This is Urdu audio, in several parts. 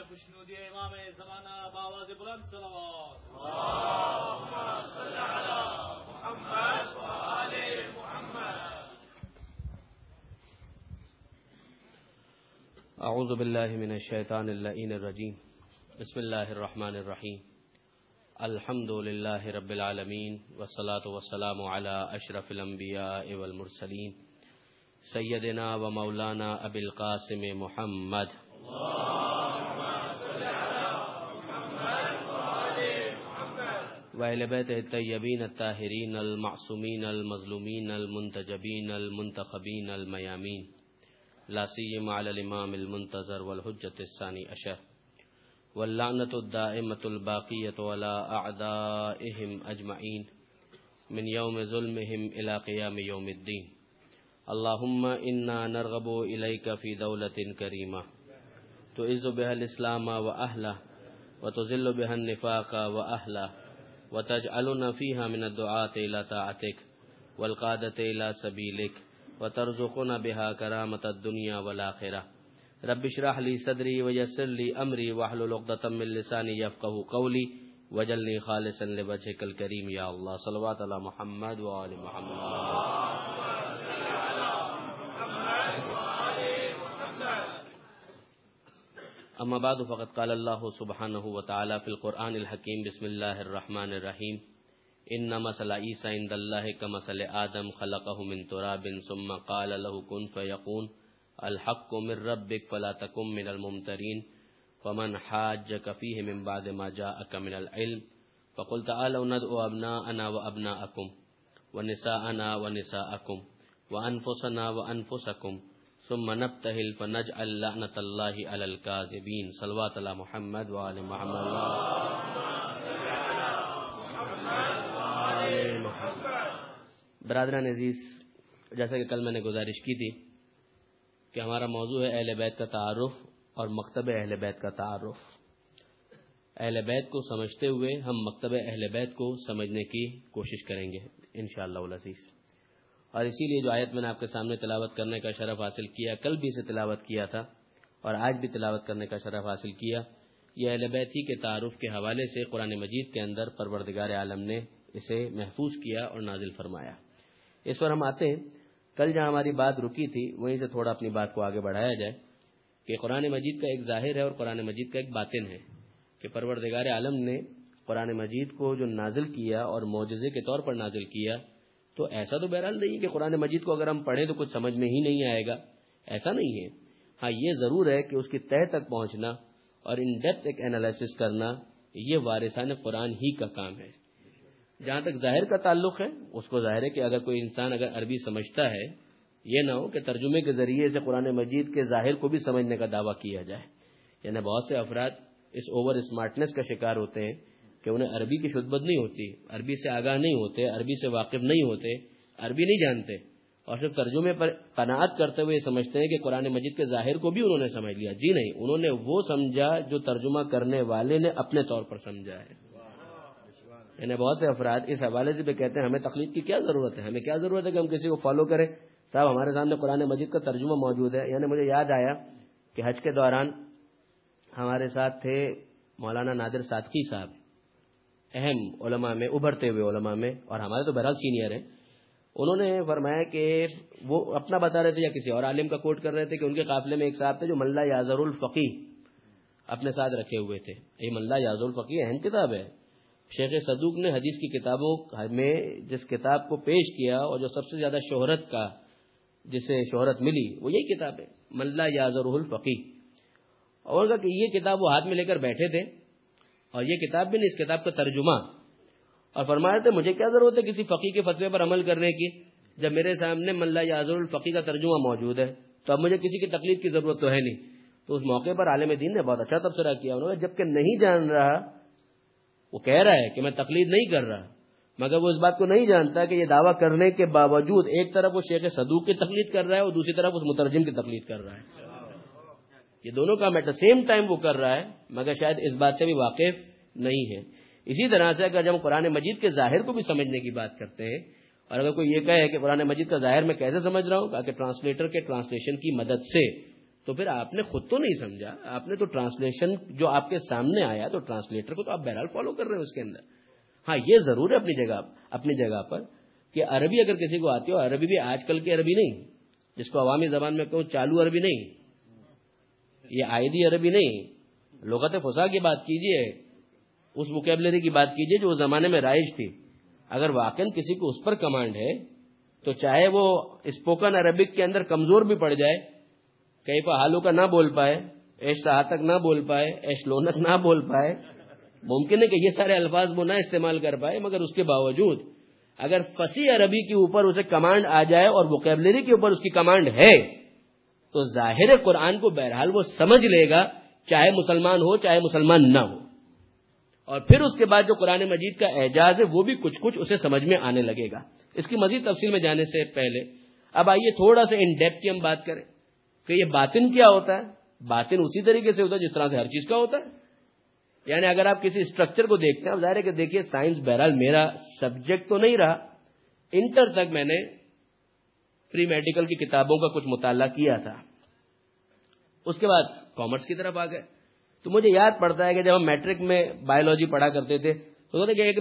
خوشنودی امام زمانہ بآواز بلند صلوات اعوذ باللہ من الشیطان اللعین الرجیم بسم اللہ الرحمن الرحیم الحمد للہ رب العالمین والصلاة والسلام علی اشرف الانبیاء والمرسلین سیدنا و مولانا ابی القاسم محمد وَأَهْلِ بَيْتِهِ الطَّيِّبِينَ الطَّاهِرِينَ الْمَعْصُومِينَ الْمَظْلُومِينَ الْمُنْتَجَبِينَ الْمُنْتَخَبِينَ الْمَيَامِينَ لا سيما على الإمام المنتظر والحجة الثاني عشر واللعنة الدائمة الباقية على أعدائهم أجمعين من يوم ظلمهم إلى قيام يوم الدين اللهم إنا نرغب إليك في دولة كريمة تعز بها الإسلام وأهله وتذل بها النفاق وأهله وتجعلنا فيها من الدعاة إلى طاعتك والقادة إلى سبيلك وترزقنا بها كرامة الدنيا والآخرة رب اشرح لي صدري ويسر لي أمري واحلل عقدة من لساني يفقهوا قولي واجعلني خالصا لوجهك الكريم يا الله صلوات على محمد وآل محمد. اما بعد فقد قال اللہ سبحانہ وتعالی فی القرآن الحکیم بسم اللہ الرحمن الرحیم ان مثل عیسیٰ عند اللہ کمثل آدم خلقہ من تراب ثم قال له کن فیکون الحق من ربک فلا تکن من الممترین فمن حاجک فیہ من بعد ما جاءک من العلم فقل تعالوا ندعو ابناءنا وابناءکم ونساءنا ونساءکم وانفسنا وانفسکم ثم نبتهل فنجعل لعنة الله على الكاذبين صلوات على محمد وآل محمد. برادران عزیز، جیسا کہ کل میں نے گزارش کی تھی کہ ہمارا موضوع ہے اہل بیت کا تعارف اور مکتب اہل بیت کا تعارف. اہل بیت کو سمجھتے ہوئے ہم مکتب اہل بیت کو سمجھنے کی کوشش کریں گے انشاءاللہ العزیز. اور اسی لیے جو آیت میں نے آپ کے سامنے تلاوت کرنے کا شرف حاصل کیا، کل بھی اسے تلاوت کیا تھا اور آج بھی تلاوت کرنے کا شرف حاصل کیا، یہ اہل بیت ہی کے تعارف کے حوالے سے قرآن مجید کے اندر پروردگار عالم نے اسے محفوظ کیا اور نازل فرمایا. اس پر ہم آتے ہیں، کل جہاں ہماری بات رکی تھی وہیں سے تھوڑا اپنی بات کو آگے بڑھایا جائے کہ قرآن مجید کا ایک ظاہر ہے اور قرآن مجید کا ایک باطن ہے کہ پروردگار عالم نے قرآن مجید کو جو نازل کیا اور معجزے کے طور پر نازل کیا، تو ایسا تو بہرحال نہیں کہ قرآن مجید کو اگر ہم پڑھیں تو کچھ سمجھ میں ہی نہیں آئے گا، ایسا نہیں ہے. ہاں یہ ضرور ہے کہ اس کی تہہ تک پہنچنا اور ان ڈیپتھ ایک انالیسس کرنا یہ وارثان قرآن ہی کا کام ہے. جہاں تک ظاہر کا تعلق ہے، اس کو ظاہر ہے کہ اگر کوئی انسان اگر عربی سمجھتا ہے، یہ نہ ہو کہ ترجمے کے ذریعے سے قرآن مجید کے ظاہر کو بھی سمجھنے کا دعویٰ کیا جائے. یعنی بہت سے افراد اس اوور اسمارٹنس کا شکار ہوتے ہیں کہ انہیں عربی کی خدمت نہیں ہوتی، عربی سے آگاہ نہیں ہوتے، عربی سے واقف نہیں ہوتے، عربی نہیں جانتے اور صرف ترجمے پر قناعت کرتے ہوئے سمجھتے ہیں کہ قرآن مجید کے ظاہر کو بھی انہوں نے سمجھ لیا. جی نہیں، انہوں نے وہ سمجھا جو ترجمہ کرنے والے نے اپنے طور پر سمجھا ہے. یعنی بہت سے افراد اس حوالے سے بھی کہتے ہیں ہمیں تقلید کی کیا ضرورت ہے، ہمیں کیا ضرورت ہے کہ ہم کسی کو فالو کریں. صاحب ہمارے سامنے قرآن مجید کا ترجمہ موجود ہے. یعنی مجھے یاد آیا کہ حج کے دوران ہمارے ساتھ تھے مولانا نادر صادقی صاحب، اہم علماء میں، ابھرتے ہوئے علماء میں، اور ہمارے تو بہرحال سینئر ہیں. انہوں نے فرمایا کہ وہ اپنا بتا رہے تھے یا کسی اور عالم کا کوٹ کر رہے تھے کہ ان کے قافلے میں ایک صاحب تھے جو من لا یعذر الفقیہ اپنے ساتھ رکھے ہوئے تھے. یہ من لا یعذر الفقیہ اہم کتاب ہے. شیخ صدوق نے حدیث کی کتابوں میں جس کتاب کو پیش کیا اور جو سب سے زیادہ شہرت کا جسے شہرت ملی وہ یہی کتاب ہے، من لا یعذر الفقیہ. اور کہا کہ یہ کتاب وہ ہاتھ میں لے کر بیٹھے تھے اور یہ کتاب بھی نہیں، اس کتاب کا ترجمہ. اور فرمایا تھے مجھے کیا ضرورت ہے کسی فقیہ کے فتوے پر عمل کرنے کی، جب میرے سامنے من لا یعذر الفقیہ کا ترجمہ موجود ہے تو اب مجھے کسی کی تقلید کی ضرورت تو ہے نہیں. تو اس موقع پر عالم دین نے بہت اچھا تبصرہ کیا. انہوں نے جبکہ نہیں جان رہا، وہ کہہ رہا ہے کہ میں تقلید نہیں کر رہا، مگر وہ اس بات کو نہیں جانتا کہ یہ دعویٰ کرنے کے باوجود ایک طرف وہ شیخ صدوق کی تقلید کر رہا ہے اور دوسری طرف اس مترجم کی تقلید کر رہا ہے. یہ دونوں کام ایٹ دا سیم ٹائم وہ کر رہا ہے، مگر شاید اس بات سے بھی واقف نہیں ہے. اسی طرح سے اگر جب ہم قرآن مجید کے ظاہر کو بھی سمجھنے کی بات کرتے ہیں، اور اگر کوئی یہ کہے کہ قرآن مجید کا ظاہر میں کیسے سمجھ رہا ہوں، کہ ٹرانسلیٹر کے ٹرانسلیشن کی مدد سے، تو پھر آپ نے خود تو نہیں سمجھا, آپ نے تو ٹرانسلیشن جو آپ کے سامنے آیا تو ٹرانسلیٹر کو تو آپ بہرحال فالو کر رہے ہیں اس کے اندر. ہاں یہ ضرور ہے اپنی جگہ پر کہ عربی اگر کسی کو آتی ہو, عربی بھی آج کل کی عربی نہیں, جس کو عوامی زبان میں کہوں چالو عربی نہیں, یہ آئیدی عربی نہیں, لغت فصاح کی بات کیجئے, اس ووکیبلری کی بات کیجئے جو اس زمانے میں رائج تھی. اگر واقعی کسی کو اس پر کمانڈ ہے تو چاہے وہ اسپوکن عربک کے اندر کمزور بھی پڑ جائے, کئی پہ حالو کا نہ بول پائے, ایش تک نہ بول پائے, ایش لونک نہ بول پائے, ممکن ہے کہ یہ سارے الفاظ وہ نہ استعمال کر پائے, مگر اس کے باوجود اگر فصیح عربی کے اوپر اسے کمانڈ آ جائے اور ووکیبلری کے اوپر اس کی کمانڈ ہے تو ظاہر قرآن کو بہرحال وہ سمجھ لے گا, چاہے مسلمان ہو چاہے مسلمان نہ ہو. اور پھر اس کے بعد جو قرآن مجید کا اعجاز ہے وہ بھی کچھ کچھ اسے سمجھ میں آنے لگے گا. اس کی مزید تفصیل میں جانے سے پہلے اب آئیے تھوڑا سا ان ڈیپتھ کی ہم بات کریں کہ یہ باطن کیا ہوتا ہے. باطن اسی طریقے سے ہوتا ہے جس طرح سے ہر چیز کا ہوتا ہے. یعنی اگر آپ کسی اسٹرکچر کو دیکھتے ہیں, اب ظاہر ہے کہ دیکھیے سائنس بہرحال میرا سبجیکٹ تو نہیں رہا, انٹر تک میں نے پری میڈیکل کی کتابوں کا کچھ مطالعہ کیا تھا, اس کے بعد کامرس کی طرف آ گئے. تو مجھے یاد پڑتا ہے کہ جب ہم میٹرک میں بایولوجی پڑھا کرتے تھے تو ہوتا کہ ایک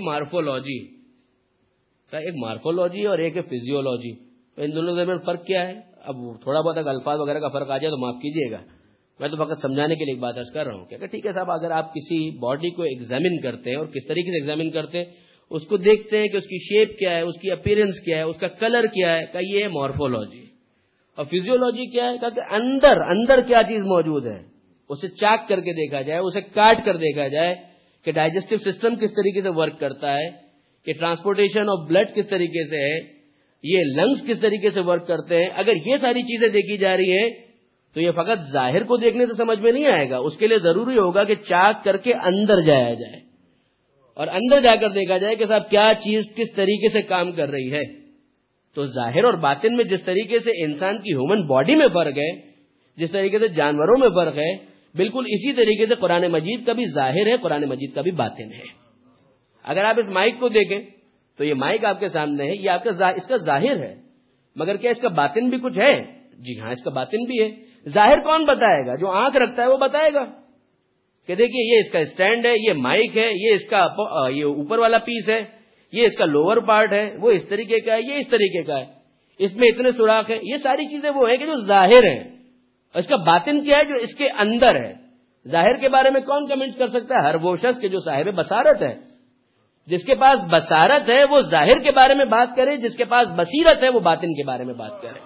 مارفولوجی اور ایک فزیولوجی, تو ان دونوں کے درمیان فرق کیا ہے. اب تھوڑا بہت اگر الفاظ وغیرہ کا فرق آ جائے تو معاف کیجیے گا, میں تو فقط سمجھانے کے لیے ایک بات عرض کر رہا ہوں کہ ٹھیک ہے صاحب, اگر آپ کسی باڈی کو ایگزامن کرتے ہیں اور کس طریقے سے ایگزامن کرتے ہیں, اس کو دیکھتے ہیں کہ اس کی شیپ کیا ہے, اس کی اپیرنس کیا ہے, اس کا کلر کیا ہے, کہ یہ ہے مارفولوجی. اور فزیولوجی کیا ہے کہ اندر کیا چیز موجود ہے, اسے چاک کر کے دیکھا جائے, اسے کاٹ کر دیکھا جائے کہ ڈائجسٹو سسٹم کس طریقے سے ورک کرتا ہے, کہ ٹرانسپورٹیشن آف بلڈ کس طریقے سے ہے, یہ لنگز کس طریقے سے ورک کرتے ہیں. اگر یہ ساری چیزیں دیکھی جا رہی ہیں تو یہ فقط ظاہر کو دیکھنے سے سمجھ میں نہیں آئے گا, اس کے لیے ضروری ہوگا کہ چاک کر کے اندر جایا جائے اور اندر جا کر دیکھا جائے کہ صاحب کیا چیز کس طریقے سے کام کر رہی ہے. تو ظاہر اور باطن میں جس طریقے سے انسان کی ہیومن باڈی میں فرق ہے, جس طریقے سے جانوروں میں فرق ہے, بالکل اسی طریقے سے قرآن مجید کا بھی ظاہر ہے, قرآن مجید کا بھی باطن ہے. اگر آپ اس مائک کو دیکھیں تو یہ مائک آپ کے سامنے ہے, یہ آپ کا اس کا ظاہر ہے, مگر کیا اس کا باطن بھی کچھ ہے؟ جی ہاں, اس کا باطن بھی ہے. ظاہر کون بتائے گا؟ جو آنکھ رکھتا ہے وہ بتائے گا کہ دیکھیے یہ اس کا اسٹینڈ ہے, یہ مائک ہے, یہ اس کا یہ اوپر والا پیس ہے, یہ اس کا لوور پارٹ ہے, وہ اس طریقے کا ہے, یہ اس طریقے کا ہے, اس میں اتنے سوراخ ہیں. یہ ساری چیزیں وہ ہیں کہ جو ظاہر ہیں, اور اس کا باطن کیا ہے جو اس کے اندر ہے. ظاہر کے بارے میں کون کمنٹ کر سکتا ہے؟ ہر وہ شخص کے جو صاحب بصارت ہے. جس کے پاس بصارت ہے وہ ظاہر کے بارے میں بات کرے, جس کے پاس بصیرت ہے وہ باطن کے بارے میں بات کرے.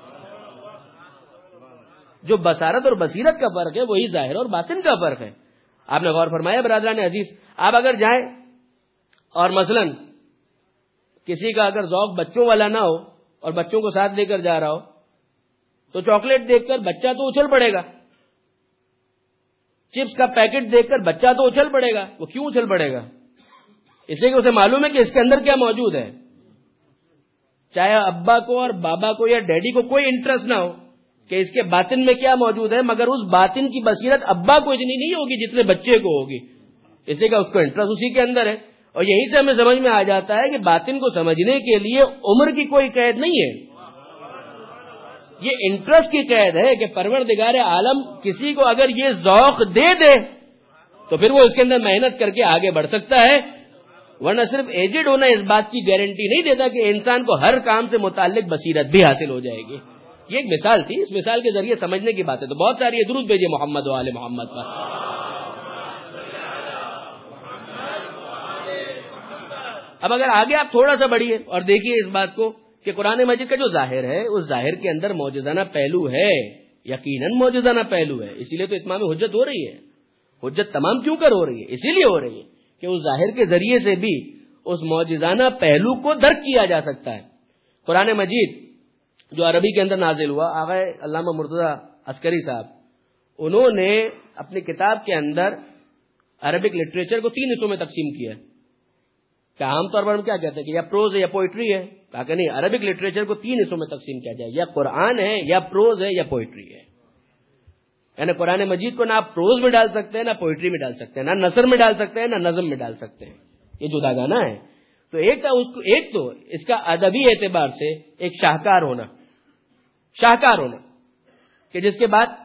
جو بصارت اور بصیرت کا فرق ہے وہی ظاہر اور باطن کا فرق ہے. آپ نے غور فرمایا برادران عزیز؟ آپ اگر جائیں اور مثلا کسی کا اگر ذوق بچوں والا نہ ہو اور بچوں کو ساتھ لے کر جا رہا ہو تو چاکلیٹ دیکھ کر بچہ تو اچھل پڑے گا, چپس کا پیکٹ دیکھ کر بچہ تو اچھل پڑے گا. وہ کیوں اچھل پڑے گا؟ اس لیے کہ اسے معلوم ہے کہ اس کے اندر کیا موجود ہے. چاہے ابا کو اور بابا کو یا ڈیڈی کو کوئی انٹرسٹ نہ ہو کہ اس کے باطن میں کیا موجود ہے, مگر اس باطن کی بصیرت ابا کو اتنی نہیں ہوگی جتنے بچے کو ہوگی, اس لیے کہ اس کو انٹرسٹ اسی کے اندر ہے. اور یہیں سے ہمیں سمجھ میں آ جاتا ہے کہ باطن کو سمجھنے کے لیے عمر کی کوئی قید نہیں ہے, یہ انٹرسٹ کی قید ہے کہ پروردگار عالم کسی کو اگر یہ ذوق دے دے تو پھر وہ اس کے اندر محنت کر کے آگے بڑھ سکتا ہے. ورنہ صرف ایجڈ ہونا اس بات کی گارنٹی نہیں دیتا کہ انسان کو ہر کام سے متعلق بصیرت بھی حاصل ہو جائے گی. یہ ایک مثال تھی, اس مثال کے ذریعے سمجھنے کی بات ہے. تو بہت ساری درود بھیجیے محمد و آل محمد پر. اب اگر آگے آپ تھوڑا سا بڑھیے اور دیکھیے اس بات کو کہ قرآن مجید کا جو ظاہر ہے اس ظاہر کے اندر موجزانہ پہلو ہے, یقیناً موجزانہ پہلو ہے. اسی لیے تو اتمام حجت ہو رہی ہے. حجت تمام کیوں کر ہو رہی ہے؟ اسی لیے ہو رہی ہے کہ اس ظاہر کے ذریعے سے بھی اس موجزانہ پہلو کو درک کیا جا سکتا ہے. قرآن مجید جو عربی کے اندر نازل ہوا, آغا علامہ مرتضی عسکری صاحب انہوں نے اپنی کتاب کے اندر عربک لٹریچر کو 3 حصوں میں تقسیم کیا. کہ عام طور پر ہم کیا کہتے ہیں کہ یا پروز ہے یا پوئٹری ہے, کہا کہ نہیں, عربک لٹریچر کو 3 حصوں میں تقسیم کیا جائے, یا قرآن ہے یا پروز ہے یا پوئٹری ہے. یعنی قرآن مجید کو نہ آپ پروز میں ڈال سکتے ہیں, نہ پوئٹری میں ڈال سکتے ہیں, نہ نثر میں ڈال سکتے ہیں, نہ نظم میں ڈال سکتے ہیں. یہ جدا گانا ہے. تو ایک تو اس کا ادبی اعتبار سے ایک شاہکار ہونا کہ جس کے بعد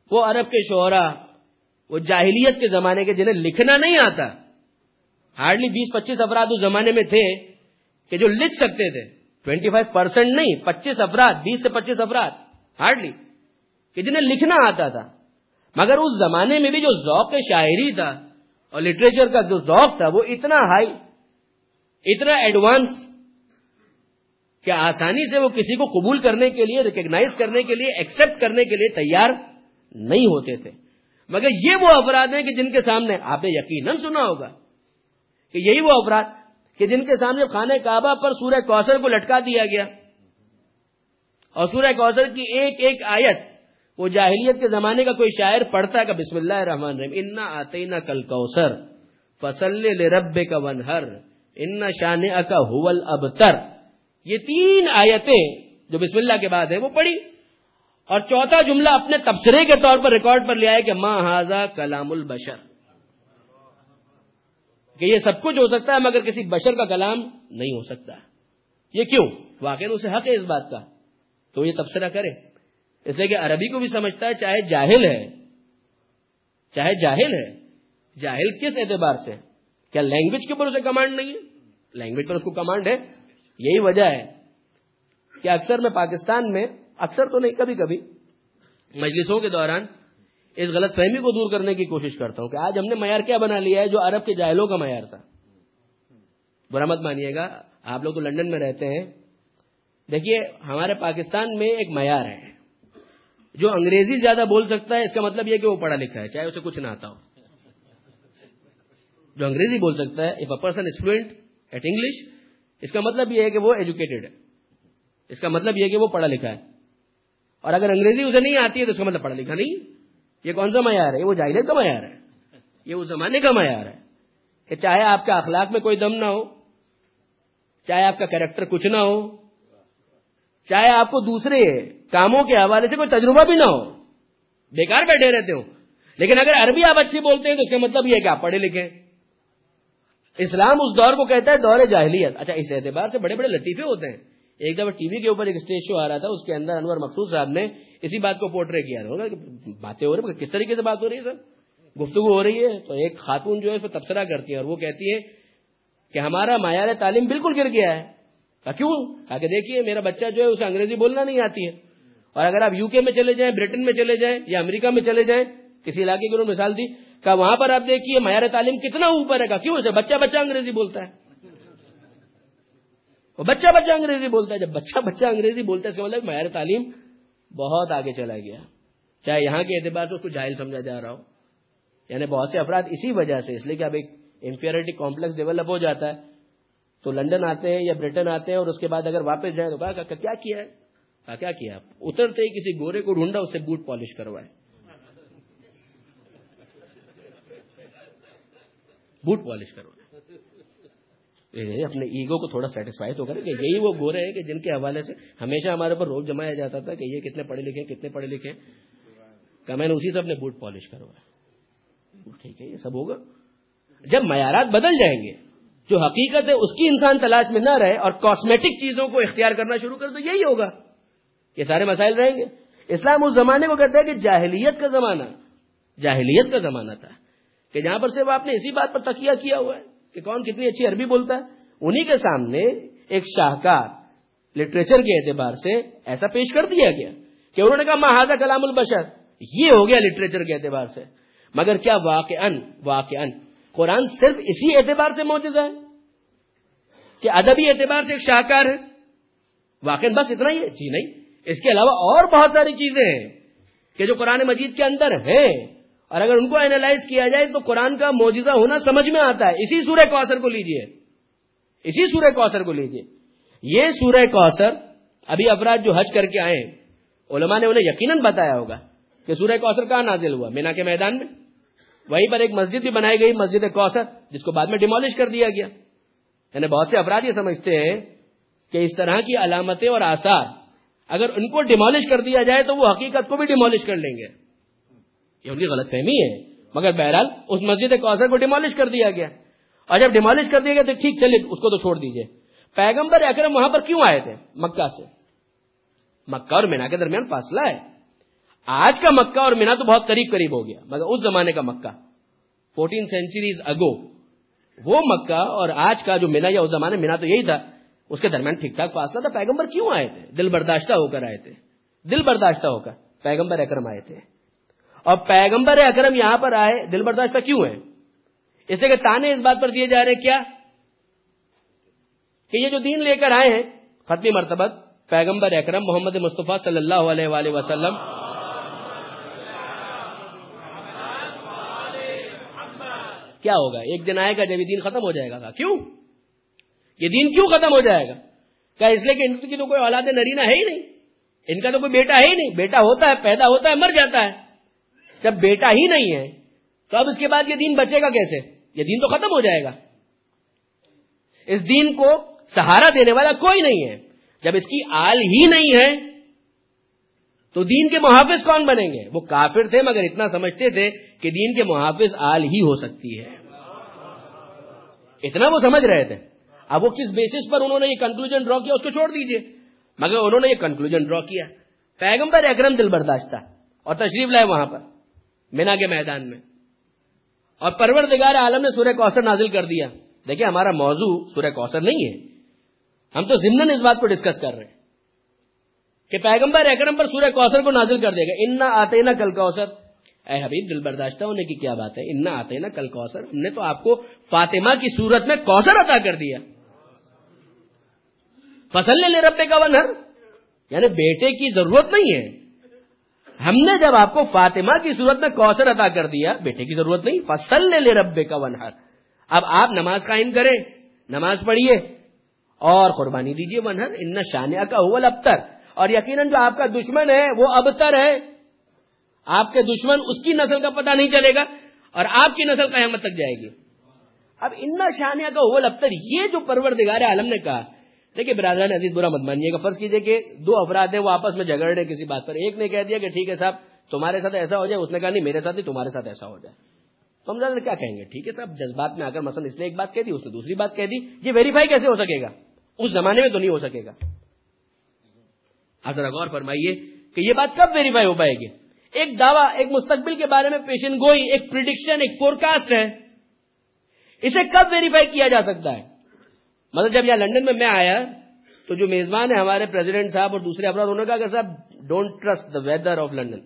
وہ عرب کے شعرا، وہ جاہلیت کے زمانے کے جنہیں لکھنا نہیں آتا، ہارڈلی 20-25 افراد اس زمانے میں تھے کہ جو لکھ سکتے تھے، 25% نہیں، 25 افراد، 20 سے 25 افراد ہارڈلی کہ جنہیں لکھنا آتا تھا. مگر اس زمانے میں بھی جو ذوق شاعری تھا اور لٹریچر کا جو ذوق تھا وہ اتنا ہائی، اتنا ایڈوانس کہ آسانی سے وہ کسی کو قبول کرنے کے لیے، ریکگنائز کرنے کے لیے، ایکسپٹ کرنے کے لیے تیار نہیں ہوتے تھے. مگر یہ وہ افراد ہیں کہ جن کے سامنے آپ نے یقیناً سنا ہوگا کہ یہی وہ افراد کہ جن کے سامنے خانہ کعبہ پر سورہ کوثر کو لٹکا دیا گیا اور سورہ کوثر کی ایک ایک آیت وہ جاہلیت کے زمانے کا کوئی شاعر پڑھتا ہے کہ بسم اللہ الرحمن الرحیم انا اعطیناک الکوثر فصلی لربک وانحر ان شانئک ھو الابتر. یہ 3 آیتیں جو بسم اللہ کے بعد ہیں وہ پڑھی اور چوتھا جملہ اپنے تبصرے کے طور پر ریکارڈ پر لے آئے کہ ما ھذا کلام البشر، کہ یہ سب کچھ ہو سکتا ہے مگر کسی بشر کا کلام نہیں ہو سکتا. یہ کیوں؟ واقعی اسے حق ہے اس بات کا تو یہ تبصرہ کرے، اس لیے کہ عربی کو بھی سمجھتا ہے، چاہے جاہل ہے. جاہل کس اعتبار سے؟ کیا لینگویج کے اوپر اسے کمانڈ نہیں ہے؟ لینگویج پر اس کو کمانڈ ہے. یہی وجہ ہے کہ اکثر میں پاکستان میں، اکثر تو نہیں کبھی کبھی مجلسوں کے دوران اس غلط فہمی کو دور کرنے کی کوشش کرتا ہوں کہ آج ہم نے معیار کیا بنا لیا ہے جو عرب کے جاہلوں کا معیار تھا. برا مت مانیے گا، آپ لوگ تو لندن میں رہتے ہیں. دیکھیے ہمارے پاکستان میں ایک معیار ہے، جو انگریزی زیادہ بول سکتا ہے اس کا مطلب یہ کہ وہ پڑھا لکھا ہے، چاہے اسے کچھ نہ آتا ہو. جو انگریزی بول سکتا ہے، if a person is fluent at English, اس کا مطلب یہ ہے کہ وہ ایجوکیٹڈ ہے، اس کا مطلب یہ ہے کہ وہ پڑھا لکھا ہے. اور اگر انگریزی اسے نہیں آتی ہے تو اس کا مطلب پڑھا لکھا نہیں. یہ کون سا معیار ہے؟ یہ وہ جاہلیت کا معیار ہے، یہ اس زمانے کا معیار ہے کہ چاہے آپ کا اخلاق میں کوئی دم نہ ہو، چاہے آپ کا کیریکٹر کچھ نہ ہو، چاہے آپ کو دوسرے کاموں کے حوالے سے کوئی تجربہ بھی نہ ہو، بیکار بیٹھے رہتے ہو، لیکن اگر عربی آپ اچھی بولتے ہیں تو اس کا مطلب یہ ہے کہ آپ پڑھے لکھے. اسلام اس دور کو کہتا ہے دور جاہلیت. اچھا، اس اعتبار سے بڑے بڑے لطیفے ہوتے ہیں. ایک دفعہ ٹی وی کے اوپر ایک اسٹیج شو آ رہا تھا، اس کے اندر انور مقصود صاحب نے اسی بات کو پورٹرے کیا ہوگا کہ باتیں ہو رہی ہیں، کس طریقے سے بات ہو رہی ہے، سر گفتگو ہو رہی ہے. تو ایک خاتون جو ہے اس پہ تبصرہ کرتی ہے اور وہ کہتی ہے کہ ہمارا معیار تعلیم بالکل گر گیا ہے. کیوں؟ کہا کہ دیکھیے میرا بچہ جو ہے اسے انگریزی بولنا نہیں آتی ہے، اور اگر آپ UK میں چلے جائیں، برٹن میں چلے جائیں یا امریکہ میں چلے جائیں، کسی علاقے کی انہوں نے مثال دی، کہ وہاں پر آپ دیکھیے معیار تعلیم کتنا اوپر ہے. کیوں؟ بچہ انگریزی بولتا ہے، وہ بچہ انگریزی بولتا ہے. جب بچہ انگریزی بولتا ہے اس کا مطلب معیار تعلیم بہت آگے چلا گیا، چاہے یہاں کے اعتبار سے اس کو جاہل سمجھا جا رہا ہو. یعنی بہت سے افراد اسی وجہ سے، اس لیے کہ اب ایک انفیریٹی کمپلیکس ڈیولپ ہو جاتا ہے، تو لندن آتے ہیں یا برٹن آتے ہیں اور اس کے بعد اگر واپس جائیں تو کہا کیا کیا ہے، کیا کیا اترتے ہی کسی گورے کو ڈھونڈا، اس سے بوٹ پالش کروائے، بوٹ پالش کروائے. اپنے ایگو کو تھوڑا سیٹسفائی تو کریں کہ یہی وہ گورے ہیں کہ جن کے حوالے سے ہمیشہ ہمارے اوپر روب جمایا جاتا تھا کہ یہ کتنے پڑھے لکھے کہ میں نے اسی سے اپنے بوٹ پالش کروائے. ٹھیک ہے، یہ سب ہوگا جب معیارات بدل جائیں گے. جو حقیقت ہے اس کی انسان تلاش میں نہ رہے اور کاسمیٹک چیزوں کو اختیار کرنا شروع کر تو یہی ہوگا، یہ سارے مسائل رہیں گے. اسلام اس زمانے کو کہتا ہے کہ جاہلیت کا زمانہ تھا کہ جہاں پر صرف آپ نے اسی بات پر تکیہ کیا ہوا ہے کہ کون کتنی اچھی عربی بولتا ہے. انہی کے سامنے ایک شاہکار لٹریچر کے اعتبار سے ایسا پیش کر دیا گیا کہ انہوں نے کہا ما ھذا کلام البشر، یہ ہو گیا لٹریچر کے اعتبار سے. مگر کیا واقعاً قرآن صرف اسی اعتبار سے معجزہ ہے کہ ادبی اعتبار سے ایک شاہکار ہے؟ واقعاً بس اتنا ہی ہے؟ جی نہیں، اس کے علاوہ اور بہت ساری چیزیں ہیں کہ جو قرآن مجید کے اندر ہیں، اور اگر ان کو اینالائز کیا جائے تو قرآن کا معجزہ ہونا سمجھ میں آتا ہے. اسی سورہ کوثر کو لیجئے. یہ سورہ کوثر ابھی افراد جو حج کر کے آئے ہیں، علماء نے انہیں یقیناً بتایا ہوگا کہ سورہ کوثر کہاں نازل ہوا؟ مینا کے میدان میں. وہیں پر ایک مسجد بھی بنائی گئی، مسجد کوثر، جس کو بعد میں ڈیمولش کر دیا گیا. یعنی بہت سے افراد یہ سمجھتے ہیں کہ اس طرح کی علامتیں اور آثار اگر ان کو ڈیمولش کر دیا جائے تو وہ حقیقت کو بھی ڈیمولش کر لیں گے. یہ ان کی غلط فہمی ہے. مگر بہرحال اس مسجد کوثر کو ڈیمولش کر دیا گیا، اور جب ڈیمولش کر دیا گیا تو ٹھیک چلے اس کو تو چھوڑ دیجئے. پیغمبر اکرم وہاں پر کیوں آئے تھے؟ مکہ سے. مکہ اور مینا کے درمیان فاصلہ ہے. آج کا مکہ اور مینا تو بہت قریب قریب ہو گیا، مگر اس زمانے کا مکہ 14 سینچریز اگو، وہ مکہ اور آج کا جو مینا، یا اس زمانے مینا تو یہی تھا، اس کے درمیان ٹھیک ٹھاک فاصلہ تھا. پیغمبر کیوں آئے تھے؟ دل برداشتہ ہو کر آئے تھے، دل برداشتہ ہو کر پیغمبر اکرم آئے تھے. اور پیغمبر اکرم یہاں پر آئے دل برداشتہ کیوں ہے؟ اس لیے کہ تانے اس بات پر دیے جا رہے کیا کہ یہ جو دین لے کر آئے ہیں ختمی مرتبت پیغمبر اکرم محمد مصطفیٰ صلی اللہ علیہ وآلہ وسلم، کیا ہوگا؟ ایک دن آئے گا جب یہ دین ختم ہو جائے گا. کیوں یہ دین کیوں ختم ہو جائے گا؟ کیا اس لیے کہ ان کی تو کوئی اولاد نرینہ ہے ہی نہیں، ان کا تو کوئی بیٹا ہے ہی نہیں. بیٹا ہوتا ہے، پیدا ہوتا ہے، مر جاتا ہے. جب بیٹا ہی نہیں ہے تو اب اس کے بعد یہ دین بچے گا کیسے؟ یہ دین تو ختم ہو جائے گا. اس دین کو سہارا دینے والا کوئی نہیں ہے. جب اس کی آل ہی نہیں ہے تو دین کے محافظ کون بنیں گے؟ وہ کافر تھے مگر اتنا سمجھتے تھے کہ دین کے محافظ آل ہی ہو سکتی ہے، اتنا وہ سمجھ رہے تھے. اب وہ کس بیسس پر انہوں نے یہ کنکلوژن ڈرا کیا اس کو چھوڑ دیجئے، مگر انہوں نے یہ کنکلوژن ڈرا کیا. پیغمبر اکرم دل برداشتہ اور تشریف لائے وہاں پر مینا کے میدان میں، اور پروردگار عالم نے سورہ کوثر نازل کر دیا. دیکھیں ہمارا موضوع سورہ کوثر نہیں ہے، ہم تو ضمناً اس بات کو ڈسکس کر رہے ہیں کہ پیغمبر اکرم پر سورہ کوثر کو نازل کر دے گا. انا آتینا کل کوثر. اے حبیب دل برداشتہ ہونے کی کیا بات ہے؟ انا آتینا کل کوثر، ہم نے تو آپ کو فاطمہ کی صورت میں کوثر عطا کر دیا. فصل لربک وانحر، یعنی بیٹے کی ضرورت نہیں ہے. ہم نے جب آپ کو فاطمہ کی صورت میں کوثر عطا کر دیا، بیٹے کی ضرورت نہیں. فصل لربک وانحر، اب آپ نماز قائم کریں، نماز پڑھیے اور قربانی دیجیے. وانحر ان شانئک هو الابتر، اور یقیناً جو آپ کا دشمن ہے وہ ابتر ہے. آپ کے دشمن اس کی نسل کا پتہ نہیں چلے گا اور آپ کی نسل قیامت تک جائے گی. اب ان شانئک هو الابتر، یہ جو پروردگار عالم نے کہا. دیکھیں برادران عزیز برا مت مانیے گا، فرض کیجئے کہ دو افراد ہیں وہ آپس میں جھگڑ رہے کسی بات پر. ایک نے کہہ دیا کہ ٹھیک ہے صاحب تمہارے ساتھ ایسا ہو جائے، اس نے کہا نہیں میرے ساتھ نہیں تمہارے ساتھ ایسا ہو جائے. تو ہم کیا کہیں گے؟ ٹھیک ہے صاحب جذبات میں آ کر مثلا اس نے ایک بات کہہ دی، اس نے دوسری بات کہہ دی. یہ ویریفائی کیسے ہو سکے گا؟ اس زمانے میں تو نہیں ہو سکے گا. آپ ذرا غور فرمائیے کہ یہ بات کب ویریفائی ہو پائے گی؟ ایک دعویٰ، ایک مستقبل کے بارے میں پیشن گوئی، ایک پریڈکشن، ایک فورکاسٹ ہے، اسے کب ویریفائی کیا جا سکتا ہے؟ مطلب جب یہاں لندن میں آیا تو جو میزبان ہے ہمارے پریزیڈنٹ صاحب اور دوسرے افراد، انہوں نے کہا کہ صاحب don't trust the weather of London.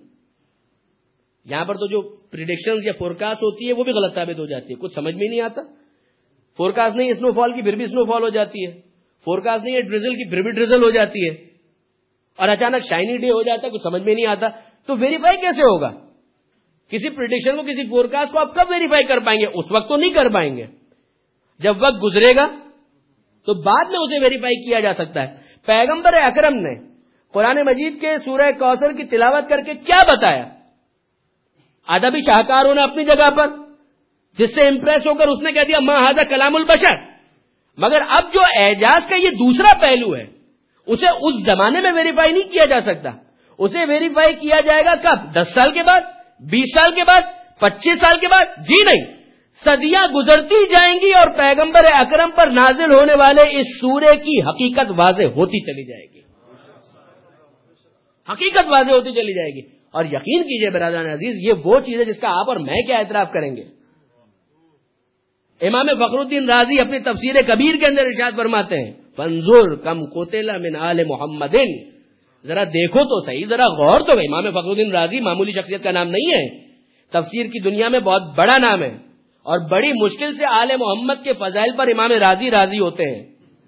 یہاں پر تو جو پریڈکشن یا فورکاسٹ ہوتی ہے وہ بھی غلط ثابت ہو جاتی ہے، کچھ سمجھ میں نہیں آتا. فورکاسٹ نہیں اسنو فال کی پھر بھی اسنو فال ہو جاتی ہے، فورکاسٹ نہیں ہے ڈریزل کی پھر بھی ڈریزل ہو جاتی ہے، اور اچانک شائنی ڈے ہو جاتا ہے، کچھ سمجھ میں نہیں آتا. تو ویریفائی کیسے ہوگا؟ کسی پریڈکشن کو، کسی فورکاسٹ کو آپ کب ویریفائی کر پائیں گے؟ اس وقت تو نہیں کر پائیں گے. جب وقت گزرے گا تو بعد میں اسے ویریفائی کیا جا سکتا ہے. پیغمبر اکرم نے قرآن مجید کے سورہ کوثر کی تلاوت کر کے کیا بتایا؟ ادبی شاہکاروں نے اپنی جگہ پر جس سے امپریس ہو کر اس نے کہہ دیا ما ھذا کلام البشر. مگر اب جو اعجاز کا یہ دوسرا پہلو ہے اسے اس زمانے میں ویریفائی نہیں کیا جا سکتا. اسے ویریفائی کیا جائے گا کب؟ 10 سال کے بعد، 20 سال کے بعد، 25 سال کے بعد؟ جی نہیں، صدیاں گزرتی جائیں گی اور پیغمبر اکرم پر نازل ہونے والے اس سورے کی حقیقت واضح ہوتی چلی جائے گی، حقیقت واضح ہوتی چلی جائے گی. اور یقین کیجئے برادران عزیز یہ وہ چیز ہے جس کا آپ اور میں کیا اعتراف کریں گے. امام فخر الدین رازی اپنی تفسیر کبیر کے اندر ارشاد فرماتے ہیں فانظر کم قتل من آل محمد، ذرا دیکھو تو صحیح، ذرا غور تو. امام فخر الدین رازی معمولی شخصیت کا نام نہیں ہے، تفسیر کی دنیا میں بہت بڑا نام ہے، اور بڑی مشکل سے آل محمد کے فضائل پر امام راضی ہوتے ہیں.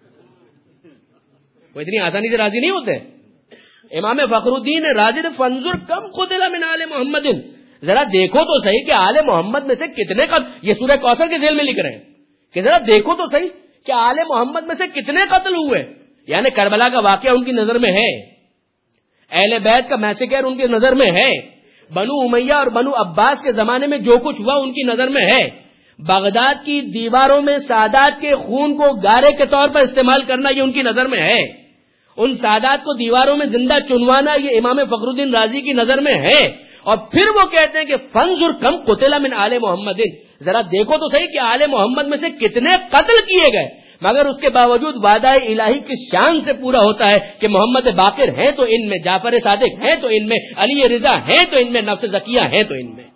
وہ اتنی آسانی سے راضی نہیں ہوتے. امام فخر الدین رازی نے فانظر کم قتل من آل محمد، ذرا دیکھو تو صحیح کہ آل محمد میں سے کتنے قتل، یہ سورہ کوثر کے ذیل میں لکھ رہے ہیں کہ ذرا دیکھو تو صحیح کہ آل محمد میں سے کتنے قتل ہوئے. یعنی کربلا کا واقعہ ان کی نظر میں ہے، اہل بیت کا میسیکر ان کی نظر میں ہے، بنو امیہ اور بنو عباس کے زمانے میں جو کچھ ہوا ان کی نظر میں ہے، بغداد کی دیواروں میں سادات کے خون کو گارے کے طور پر استعمال کرنا یہ ان کی نظر میں ہے، ان سادات کو دیواروں میں زندہ چنوانا یہ امام فخر الدین رازی کی نظر میں ہے. اور پھر وہ کہتے ہیں کہ فانظر کم قتل من آل محمد، ذرا دیکھو تو صحیح کہ آل محمد میں سے کتنے قتل کیے گئے. مگر اس کے باوجود وعدہ الہی کس شان سے پورا ہوتا ہے کہ محمد باقر ہیں تو ان میں، جعفر صادق ہیں تو ان میں، علی رضا ہیں تو ان میں، نفس زکیہ ہیں تو ان میں.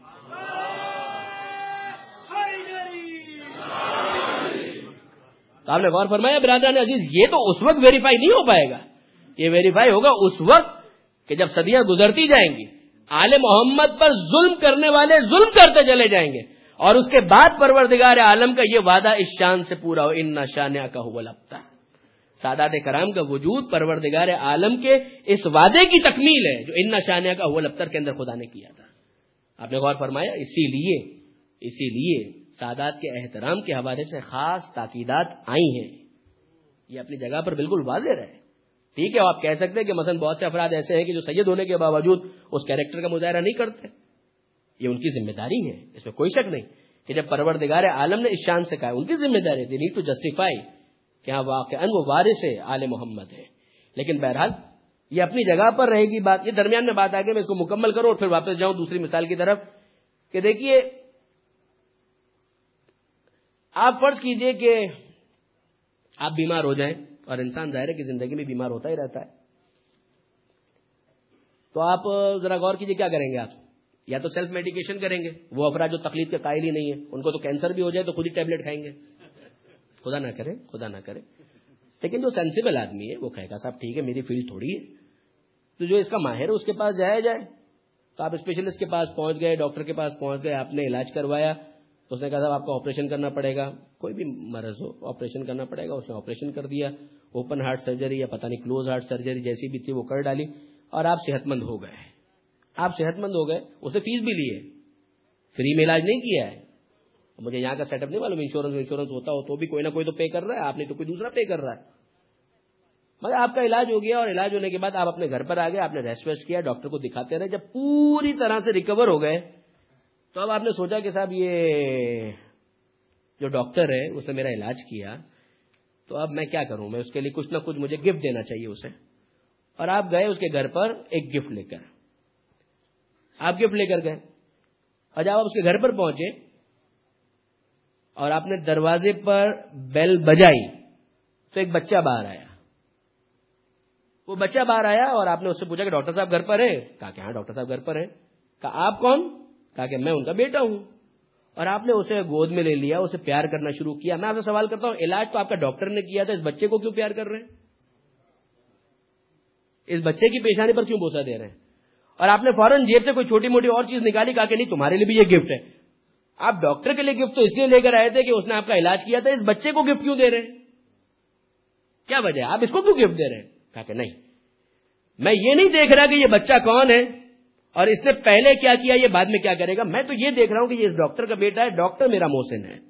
تو آپ نے غور فرمایا برادران عزیز، یہ تو اس وقت ویریفائی نہیں ہو پائے گا، یہ ویریفائی ہوگا اس وقت کہ جب صدیاں گزرتی جائیں گی، آل محمد پر ظلم کرنے والے ظلم کرتے چلے جائیں گے، اور اس کے بعد پروردگار عالم کا یہ وعدہ اس شان سے پورا ہو، ان شانئک ھو الابتر. سادات کرام کا وجود پروردگار عالم کے اس وعدے کی تکمیل ہے جو ان شانئک ھو الابتر کے اندر خدا نے کیا تھا. آپ نے غور فرمایا. اسی لیے سادات کے احترام کے حوالے سے خاص تاکیدات آئی ہیں. یہ اپنی جگہ پر بالکل واضح رہے. ٹھیک ہے، آپ کہہ سکتے ہیں کہ مثلا بہت سے افراد ایسے ہیں کہ جو سید ہونے کے باوجود اس کیریکٹر کا مظاہرہ نہیں کرتے. یہ ان کی ذمہ داری ہے، اس میں کوئی شک نہیں کہ جب پروردگار عالم نے اس شان سے کہا، ان کی ذمہ داری ہے، دے نیڈ ٹو جسٹیفائی کہ ہاں واقعاً وہ وارث آل محمد ہے. لیکن بہرحال یہ اپنی جگہ پر رہے گی بات. یہ درمیان میں بات آ گئی، میں اس کو مکمل کروں اور پھر واپس جاؤں دوسری مثال کی طرف کہ دیکھیے، آپ فرض کیجئے کہ آپ بیمار ہو جائیں، اور انسان ظاہر ہے کہ زندگی میں بیمار ہوتا ہی رہتا ہے، تو آپ ذرا غور کیجئے کیا کریں گے. آپ یا تو سیلف میڈیکیشن کریں گے. وہ افراد جو تقلید کے قائل ہی نہیں ہیں، ان کو تو کینسر بھی ہو جائے تو خود ہی ٹیبلٹ کھائیں گے. خدا نہ کرے. لیکن جو سینسیبل آدمی ہے وہ کہے گا صاحب ٹھیک ہے، میری فیلڈ تھوڑی ہے، تو جو اس کا ماہر ہے اس کے پاس جائے. تو آپ اسپیشلسٹ کے پاس پہنچ گئے، ڈاکٹر کے پاس پہنچ گئے، آپ نے علاج کروایا، تو اس نے کہا صاحب آپ کو آپریشن کرنا پڑے گا. کوئی بھی مرض ہو آپریشن کرنا پڑے گا. اس نے آپریشن کر دیا، اوپن ہارٹ سرجری یا پتہ نہیں کلوز ہارٹ سرجری جیسی بھی تھی وہ کر ڈالی، اور آپ صحت مند ہو گئے. اس نے فیس بھی لی ہے، فری میں علاج نہیں کیا ہے. مجھے یہاں کا سیٹ اپ نہیں معلوم، انشورنس ہوتا ہو تو بھی کوئی نہ کوئی تو پے کر رہا ہے، آپ نہیں تو کوئی دوسرا پے کر رہا ہے. مگر آپ کا علاج ہو گیا، اور علاج ہونے کے بعد آپ اپنے گھر پر آ گئے، آپ نے ریسٹ ویسٹ کیا، ڈاکٹر کو دکھاتے رہے. جب پوری طرح سے ریکور ہو گئے تو اب آپ نے سوچا کہ صاحب یہ جو ڈاکٹر ہے اس نے میرا علاج کیا، تو اب میں کیا کروں، میں اس کے لیے کچھ نہ کچھ مجھے گفٹ دینا چاہیے اسے. اور آپ گئے اس کے گھر پر ایک گفٹ لے کر. آپ گفٹ لے کر گئے، اور جب آپ اس کے گھر پر پہنچے اور آپ نے دروازے پر بیل بجائی تو ایک بچہ باہر آیا. وہ بچہ باہر آیا اور آپ نے اس سے پوچھا کہ ڈاکٹر صاحب گھر پر ہیں؟ کہا کہ ہاں ڈاکٹر صاحب گھر پر ہیں. کہا آپ کون؟ کہا کہ میں ان کا بیٹا ہوں. اور آپ نے اسے گود میں لے لیا، اسے پیار کرنا شروع کیا. میں آپ سے سوال کرتا ہوں، علاج تو آپ کا ڈاکٹر نے کیا تھا، اس بچے کو کیوں پیار کر رہے ہیں؟ اس بچے کی پیشانی پر کیوں بوسہ دے رہے ہیں؟ اور آپ نے فوراً جیب سے کوئی چھوٹی موٹی اور چیز نکالی، کہا کہ نہیں تمہارے لیے بھی یہ گفٹ ہے. آپ ڈاکٹر کے لیے گفٹ تو اس لیے لے کر آئے تھے کہ اس نے آپ کا علاج کیا تھا، اس بچے کو گفٹ کیوں دے رہے ہیں؟ کیا وجہ ہے، آپ اس کو کیوں گفٹ دے رہے ہیں؟ کہا کہ نہیں، میں یہ نہیں دیکھ رہا کہ یہ بچہ کون ہے اور اس نے پہلے کیا کیا، یہ بعد میں کیا کرے گا. میں تو یہ دیکھ رہا ہوں کہ یہ اس ڈاکٹر کا بیٹا ہے. ڈاکٹر میرا محسن ہے،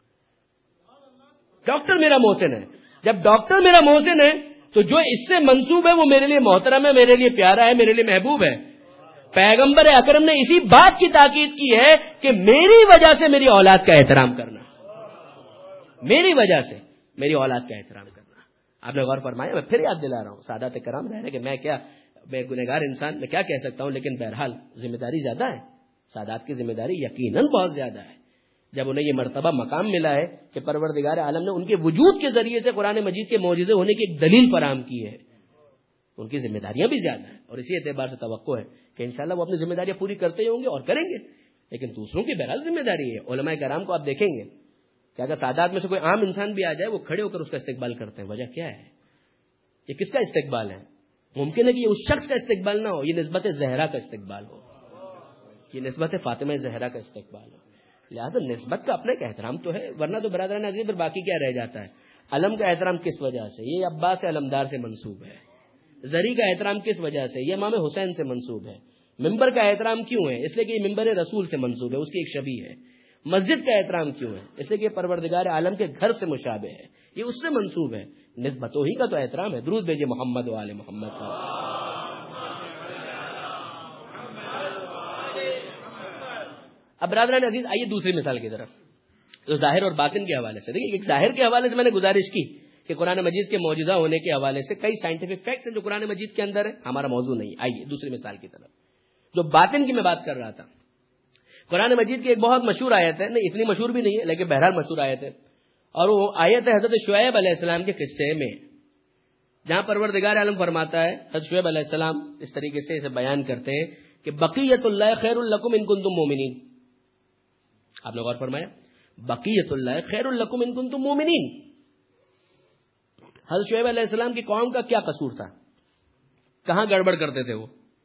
ڈاکٹر میرا محسن ہے. جب ڈاکٹر میرا محسن ہے تو جو اس سے منسوب ہے وہ میرے لیے محترم ہے، میرے لیے پیارا ہے، میرے لیے محبوب ہے. پیغمبر اکرم نے اسی بات کی تاکید کی ہے کہ میری وجہ سے میری اولاد کا احترام کرنا، میری وجہ سے میری اولاد کا احترام کرنا. آپ نے غور فرمایا. میں پھر یاد دلا رہا ہوں سادات کرام رہے کہ میں کیا بے گنہگار انسان میں کیا کہہ سکتا ہوں، لیکن بہرحال ذمہ داری زیادہ ہے. سادات کی ذمہ داری یقیناً بہت زیادہ ہے. جب انہیں یہ مرتبہ مقام ملا ہے کہ پروردگار عالم نے ان کے وجود کے ذریعے سے قرآن مجید کے معجزے ہونے کی ایک دلیل فراہم کی ہے، ان کی ذمہ داریاں بھی زیادہ ہیں. اور اسی اعتبار سے توقع ہے کہ انشاءاللہ وہ اپنی ذمہ داریاں پوری کرتے ہی ہوں گے اور کریں گے. لیکن دوسروں کی بہرحال ذمہ داری ہے. علماء کرام کو آپ دیکھیں گے کہ اگر سادات میں سے کوئی عام انسان بھی آ جائے وہ کھڑے ہو کر اس کا استقبال کرتے ہیں. وجہ کیا ہے؟ یہ کس کا استقبال ہے؟ ممکن ہے کہ یہ اس شخص کا استقبال نہ ہو، یہ نسبت زہرا کا استقبال ہو، یہ نسبت فاطمہ زہرا کا استقبال ہو. لہٰذا نسبت کا اپنا ایک احترام تو ہے، ورنہ تو برادران عزیز پر باقی کیا رہ جاتا ہے. علم کا احترام کس وجہ سے؟ یہ عباس علمدار سے منسوب ہے. زری کا احترام کس وجہ سے؟ یہ امام حسین سے منسوب ہے. ممبر کا احترام کیوں ہے؟ اس لیے کہ یہ ممبر رسول سے منسوب ہے، اس کی ایک شبیہ ہے. مسجد کا احترام کیوں ہے؟ اس لیے کہ پروردگار عالم کے گھر سے مشابہ ہے، یہ اس سے منسوب ہے. نسبتوں ہی کا تو احترام ہے. درود بھیجئے محمد و آل محمد کا. اب برادران عزیز آئیے دوسری مثال کی طرف، تو ظاہر اور باطن کے حوالے سے. دیکھیے ایک ظاہر کے حوالے سے میں نے گزارش کی کہ قرآن مجید کے معجزہ ہونے کے حوالے سے کئی سائنٹیفک فیکٹس ہیں جو قرآن مجید کے اندر ہے، ہمارا موضوع نہیں. آئیے دوسری مثال کی طرف، جو باطن کی میں بات کر رہا تھا. قرآن مجید کی ایک بہت مشہور آیت ہے، نہیں اتنی مشہور بھی نہیں ہے لیکن بہرحال مشہور آیت ہے. اور وہ آیت ہے حضرت شعیب علیہ السلام کے قصے میں، جہاں پروردگار عالم فرماتا ہے، حضرت شعیب علیہ السلام اس طریقے سے اسے بیان کرتے ہیں کہ بقیت اللہ خیر لکم ان کنتم مومنین. آپ نے غور فرمایا، بقیت اللہ خیر لکم ان کنتم مومنین. حضرت شعیب علیہ السلام کی قوم کا کیا قصور تھا؟ کہاں گڑبڑ کرتے تھے؟ وہ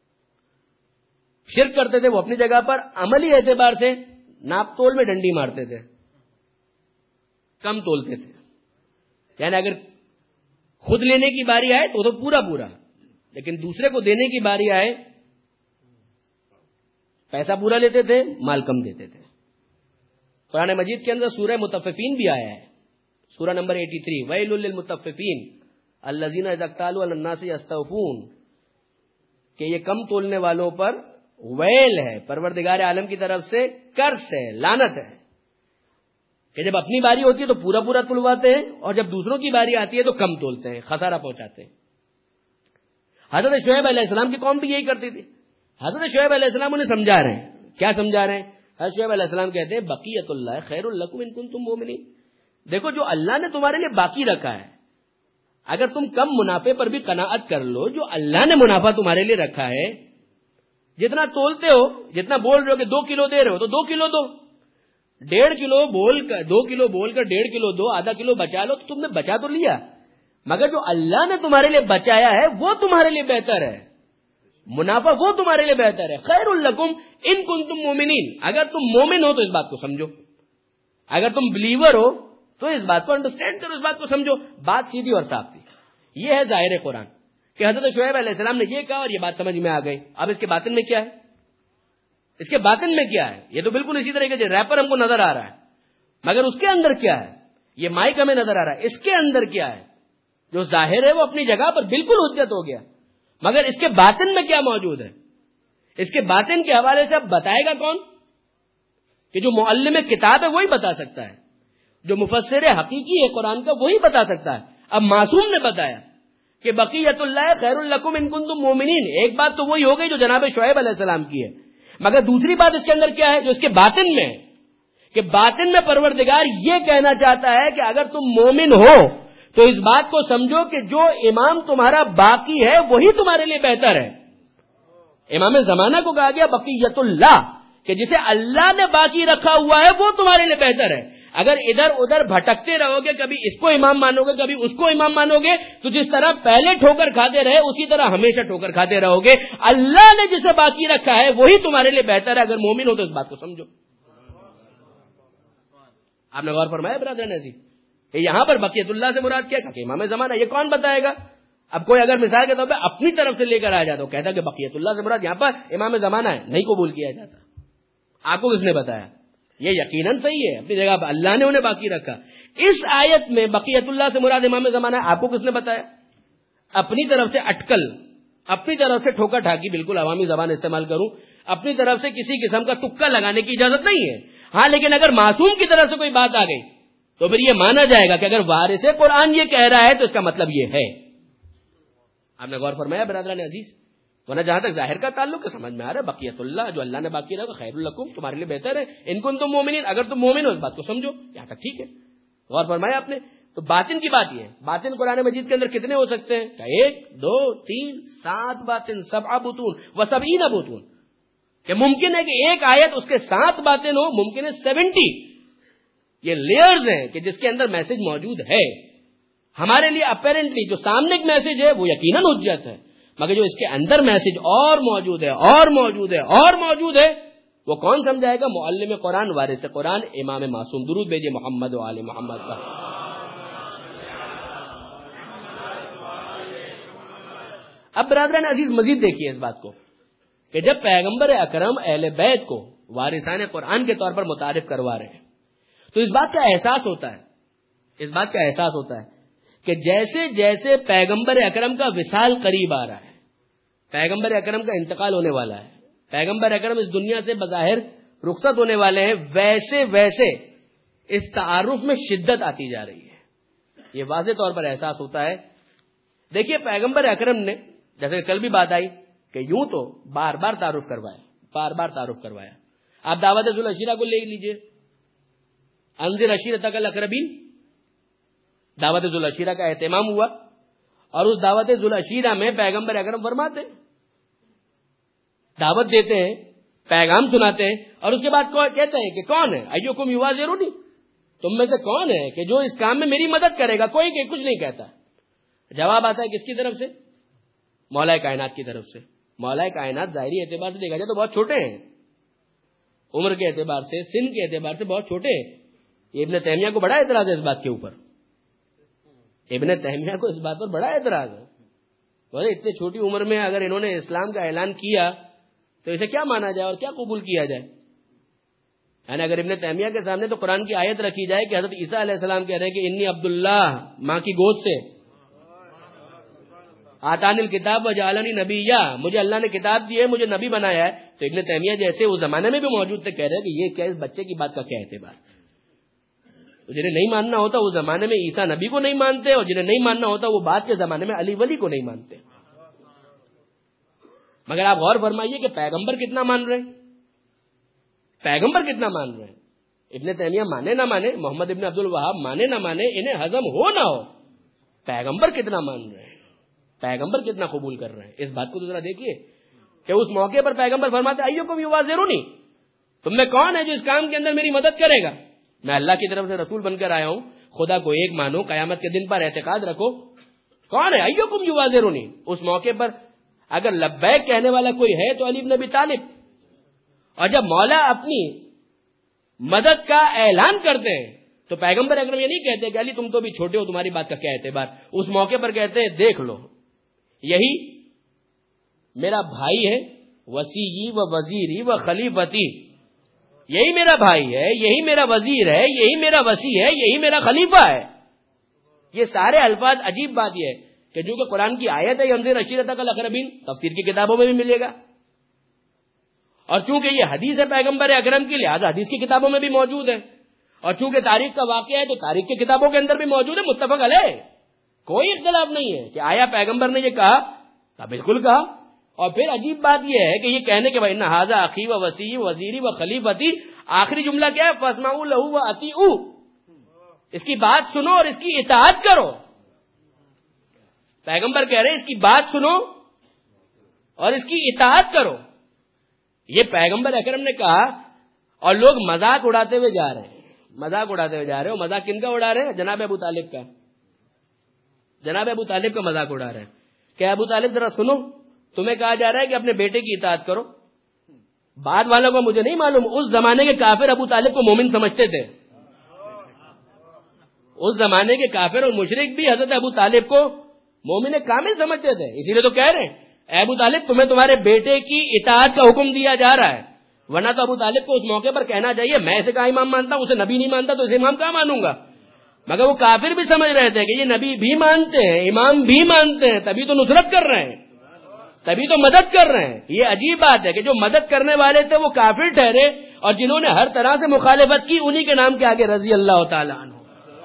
شرک کرتے تھے. وہ اپنی جگہ پر عملی اعتبار سے ناپ تول میں ڈنڈی مارتے تھے، کم تولتے تھے. یعنی اگر خود لینے کی باری آئے تو پورا پورا، لیکن دوسرے کو دینے کی باری آئے پیسہ پورا لیتے تھے، مال کم دیتے تھے. قرآن مجید کے اندر سورہ مطففین بھی آیا ہے، سورہ نمبر 83، ویل للمطففین الذین اذا اکتالوا علی الناس یستوفون، کہ یہ کم تولنے والوں پر ویل ہے پروردگار عالم کی طرف سے، کرس ہے، لعنت ہے، کہ جب اپنی باری ہوتی ہے تو پورا پورا تلواتے ہیں، اور جب دوسروں کی باری آتی ہے تو کم تولتے ہیں، خسارہ پہنچاتے ہیں. حضرت شعیب علیہ السلام کی قوم بھی یہی کرتی تھی. حضرت شعیب علیہ السلام انہیں سمجھا رہے ہیں. کیا سمجھا رہے ہیں؟ حضرت شعیب علیہ السلام کہتے ہیں بقیت اللہ خیر لکم ان کنتم مومنین. دیکھو جو اللہ نے تمہارے لیے باقی رکھا ہے، اگر تم کم منافع پر بھی قناعت کر لو، جو اللہ نے منافع تمہارے لیے رکھا ہے، جتنا تولتے ہو، جتنا بول رہے ہو کہ 2 کلو دے رہے ہو تو 2 کلو دو، 1.5 کلو بول کر 2 کلو بول کر 1.5 کلو دو، آدھا کلو بچا لو، تو تم نے بچا تو لیا، مگر جو اللہ نے تمہارے لیے بچایا ہے وہ تمہارے لیے بہتر ہے، منافع وہ تمہارے لیے بہتر ہے. خیر لکم ان کنتم مومنین. اگر تم مومن ہو تو اس بات کو سمجھو، اگر تم بلیور ہو تو اس بات کو انڈرسٹینڈ کرو، اس بات کو سمجھو. بات سیدھی اور صاف تھی. یہ ہے ظاہر قرآن کہ حضرت شعیب علیہ السلام نے یہ کہا اور یہ بات سمجھ میں آ گئی. اب اس کے باطن میں کیا ہے؟ اس کے باطن میں کیا ہے؟ یہ تو بالکل اسی طرح کے ریپر ہم کو نظر آ رہا ہے، مگر اس کے اندر کیا ہے؟ یہ مائک ہمیں نظر آ رہا ہے، اس کے اندر کیا ہے؟ جو ظاہر ہے وہ اپنی جگہ پر بالکل حجت ہو گیا، مگر اس کے باطن میں کیا موجود ہے؟ اس کے باطن کے حوالے سے اب بتائے گا کون؟ کہ جو معلم کتاب ہے وہی بتا سکتا ہے، جو مفسر حقیقی ہے قرآن کا وہی بتا سکتا ہے. اب معصوم نے بتایا کہ بقیت اللہ خیر لکم ان کنتم مومنین. ایک بات تو وہی ہو گئی جو جناب شعیب علیہ السلام کی ہے، مگر دوسری بات اس کے اندر کیا ہے جو اس کے باطن میں ہے؟ کہ باطن میں پروردگار یہ کہنا چاہتا ہے کہ اگر تم مومن ہو تو اس بات کو سمجھو کہ جو امام تمہارا باقی ہے وہی تمہارے لیے بہتر ہے. امام زمانہ کو کہا گیا بقیت اللہ، کہ جسے اللہ نے باقی رکھا ہوا ہے وہ تمہارے لیے بہتر ہے. اگر ادھر ادھر بھٹکتے رہو گے، کبھی اس کو امام مانو گے کبھی اس کو امام مانو گے، تو جس طرح پہلے ٹھوکر کھاتے رہے اسی طرح ہمیشہ ٹھوکر کھاتے رہو گے. اللہ نے جسے باقی رکھا ہے وہی تمہارے لیے بہتر ہے. اگر مومن ہو تو اس بات کو سمجھو. آپ نے غور فرمایا برادران عزیز؟ یہاں پر بقیت اللہ سے مراد کیا کہ امام زمانہ. یہ کون بتائے گا؟ اب کوئی اگر مثال کے طور پہ اپنی طرف سے لے کر آ جاتا ہو، کہتا کہ بقیت اللہ سے مراد یہاں پر امام زمانہ ہے، نہیں قبول کیا جاتا. آپ کو کس نے بتایا؟ یہ یقیناً صحیح ہے، اپنی جگہ پر اللہ نے انہیں باقی رکھا. اس آیت میں بقیت اللہ سے مراد امام زمانہ ہے، آپ کو کس نے بتایا؟ اپنی طرف سے اٹکل، اپنی طرف سے ٹھوکا ٹھاکی، بالکل عوامی زبان استعمال کروں، اپنی طرف سے کسی قسم کا تکا لگانے کی اجازت نہیں ہے. ہاں لیکن اگر معصوم کی طرف سے کوئی بات آ گئی تو پھر یہ مانا جائے گا کہ اگر وارث قرآن یہ کہہ رہا ہے تو اس کا مطلب یہ ہے. آپ نے غور فرمایا برادران عزیز؟ ورنہ جہاں تک ظاہر کا تعلق ہے سمجھ میں آ رہا ہے بقیت اللہ جو اللہ نے باقی رکھا خیر لکم تمہارے لیے بہتر ہے ان کنتم مومنین. اگر تم مومن ہو اس بات کو سمجھو. یہاں تک ٹھیک ہے، غور فرمایا آپ نے؟ تو باطن کی بات یہ ہے. باطن قرآن مجید کے اندر کتنے ہو سکتے ہیں؟ 1 2 3 7 باطن 7 بطون و 70 بطون. کہ ممکن ہے کہ ایک آیت اس کے 7 باطن ہو، ممکن ہے 70. یہ لیئرز ہیں کہ جس کے اندر میسج موجود ہے. ہمارے لیے اپیرنٹلی جو سامنے ایک میسج ہے وہ یقیناً حجت ہے، مگر جو اس کے اندر میسج اور موجود ہے اور موجود ہے اور موجود ہے وہ کون سمجھائے گا؟ معلم قرآن، وارث قرآن، امام معصوم. درود بھیجئے محمد و آل محمد کا. اب برادران عزیز مزید دیکھیے اس بات کو کہ جب پیغمبر اکرم اہل بیت کو وارثان قرآن کے طور پر متعارف کروا رہے ہیں تو اس بات کا احساس ہوتا ہے کہ جیسے جیسے پیغمبر اکرم کا وصال قریب آ رہا ہے، پیغمبر اکرم کا انتقال ہونے والا ہے، پیغمبر اکرم اس دنیا سے بظاہر رخصت ہونے والے ہیں، ویسے ویسے اس تعارف میں شدت آتی جا رہی ہے. یہ واضح طور پر احساس ہوتا ہے. دیکھیے پیغمبر اکرم نے جیسے کل بھی بات آئی کہ یوں تو بار بار تعارف کروایا. آپ دعوت ذوالعشیرہ کو لے لیجئے، انذر عشیرتک الاقربین. دعوت ذوالعشیرہ کا اہتمام ہوا اور اس دعوت ذوالعشیرہ میں پیغمبر اکرم فرماتے ہیں، دعوت دیتے ہیں، پیغام سناتے ہیں، اور اس کے بعد کہتے ہیں کہ کون ہے ایکم یواذرونی، تم میں سے کون ہے کہ جو اس کام میں میری مدد کرے گا؟ کوئی کچھ نہیں کہتا. جواب آتا ہے کس کی طرف سے؟ مولا کائنات کی طرف سے. مولا کائنات ظاہری اعتبار سے دیکھا جائے تو بہت چھوٹے ہیں، عمر کے اعتبار سے، سن کے اعتبار سے بہت چھوٹے ہیں. ابن تیمیہ کو بڑا اعتراض ہے اس بات کے اوپر، ابن تیمیہ کو اس بات پر بڑا اعتراض ہے. بولے اتنے چھوٹی عمر میں اگر انہوں نے اسلام کا اعلان کیا تو اسے کیا مانا جائے اور کیا قبول کیا جائے؟ یعنی اگر ابن تیمیہ کے سامنے تو قرآن کی آیت رکھی جائے کہ حضرت عیسیٰ علیہ السلام کہہ رہے ہیں کہ انی عبداللہ، ماں کی گود سے، آتانی الکتاب وجعلنی نبیّا، مجھے اللہ نے کتاب دی ہے، مجھے نبی بنایا ہے، تو ابن تیمیہ جیسے اس زمانے میں بھی موجود تھے کہہ رہے ہیں کہ یہ کیا اس بچے کی بات کا کیا اعتبار؟ جنہیں نہیں ماننا ہوتا اس زمانے میں عیسیٰ نبی کو نہیں مانتے، اور جنہیں نہیں ماننا ہوتا وہ بعد کے زمانے میں علی ولی کو نہیں مانتے. مگر آپ غور فرمائیے کہ پیغمبر کتنا مان رہے ہیں، پیغمبر کتنا مان رہے ہیں. ابن تیمیہ مانے نہ مانے، محمد ابن عبد الوہاب مانے نہ مانے، انہیں ہضم ہو نہ ہو، پیغمبر کتنا مان رہے ہیں، پیغمبر کتنا قبول کر رہے ہیں. اس بات کو تو ذرا دیکھیے کہ اس موقع پر پیغمبر فرماتے ایکم یواذرونی، تم میں کون ہے جو اس کام کے اندر میری مدد کرے گا؟ میں اللہ کی طرف سے رسول بن کر آیا ہوں، خدا کو ایک مانو، قیامت کے دن پر اعتقاد رکھو. کون ہے ایکم یواذرونی؟ اس موقع پر اگر لبیک کہنے والا کوئی ہے تو علی بن ابی طالب. اور جب مولا اپنی مدد کا اعلان کرتے ہیں تو پیغمبر اکرم یہ نہیں کہتے کہ علی تم تو بھی چھوٹے ہو، تمہاری بات کا کیا اعتبار. اس موقع پر کہتے ہیں دیکھ لو، یہی میرا بھائی ہے، وصیّی و وزیری و خلیفتی، یہی میرا بھائی ہے، یہی میرا وزیر ہے، یہی میرا وصی ہے، یہی میرا خلیفہ ہے. یہ سارے الفاظ، عجیب بات یہ ہے کہ جو کہ قرآن کی آیت ہے انذر عشیرتک الاقربین، تفسیر کی کتابوں میں بھی ملے گا، اور چونکہ یہ حدیث ہے پیغمبر اکرم کی لہذا حدیث کی کتابوں میں بھی موجود ہے، اور چونکہ تاریخ کا واقعہ ہے تو تاریخ کی کتابوں کے اندر بھی موجود ہے، متفق علیہ، کوئی اختلاف نہیں ہے کہ آیا پیغمبر نے یہ کہا تھا، بالکل کہا. اور پھر عجیب بات یہ ہے کہ یہ کہنے کے بعد ان ھذا اخی و وصی وزیری و خلیفتی، آخری جملہ کیا ہے؟ فاسمعوا لہ واطیعوا، اس کی بات سنو اور اس کی اطاعت کرو. پیغمبر کہہ رہے ہیں اس کی بات سنو اور اس کی اطاعت کرو. یہ پیغمبر اکرم نے کہا اور لوگ مذاق اڑاتے ہوئے جا رہے ہیں، مذاق اڑاتے ہوئے جا رہے ہیں. مذاق کن کا اڑا رہے ہیں؟ جناب ابو طالب کا، جناب ابو طالب کا مذاق اڑا رہے ہیں کہ ابو طالب ذرا سنو، تمہیں کہا جا رہا ہے کہ اپنے بیٹے کی اطاعت کرو. بعد والوں کو مجھے نہیں معلوم، اس زمانے کے کافر ابو طالب کو مومن سمجھتے تھے، اس زمانے کے کافر اور مشرک بھی حضرت ابو طالب کو مومن کامل سمجھتے تھے. اسی لیے تو کہہ رہے ہیں اے ابو طالب تمہیں تمہارے بیٹے کی اطاعت کا حکم دیا جا رہا ہے. ورنہ تو ابو طالب کو اس موقع پر کہنا چاہیے میں اسے کہاں امام مانتا ہوں، اسے نبی نہیں مانتا تو اسے امام کہاں مانوں گا. مگر وہ کافر بھی سمجھ رہے تھے کہ یہ نبی بھی مانتے ہیں، امام بھی مانتے ہیں، تبھی تو نصرت کر رہے ہیں، تبھی تو مدد کر رہے ہیں. یہ عجیب بات ہے کہ جو مدد کرنے والے تھے وہ کافر ٹھہرے، اور جنہوں نے ہر طرح سے مخالفت کی انہی کے نام کے آگے رضی اللہ تعالیٰ عنہ.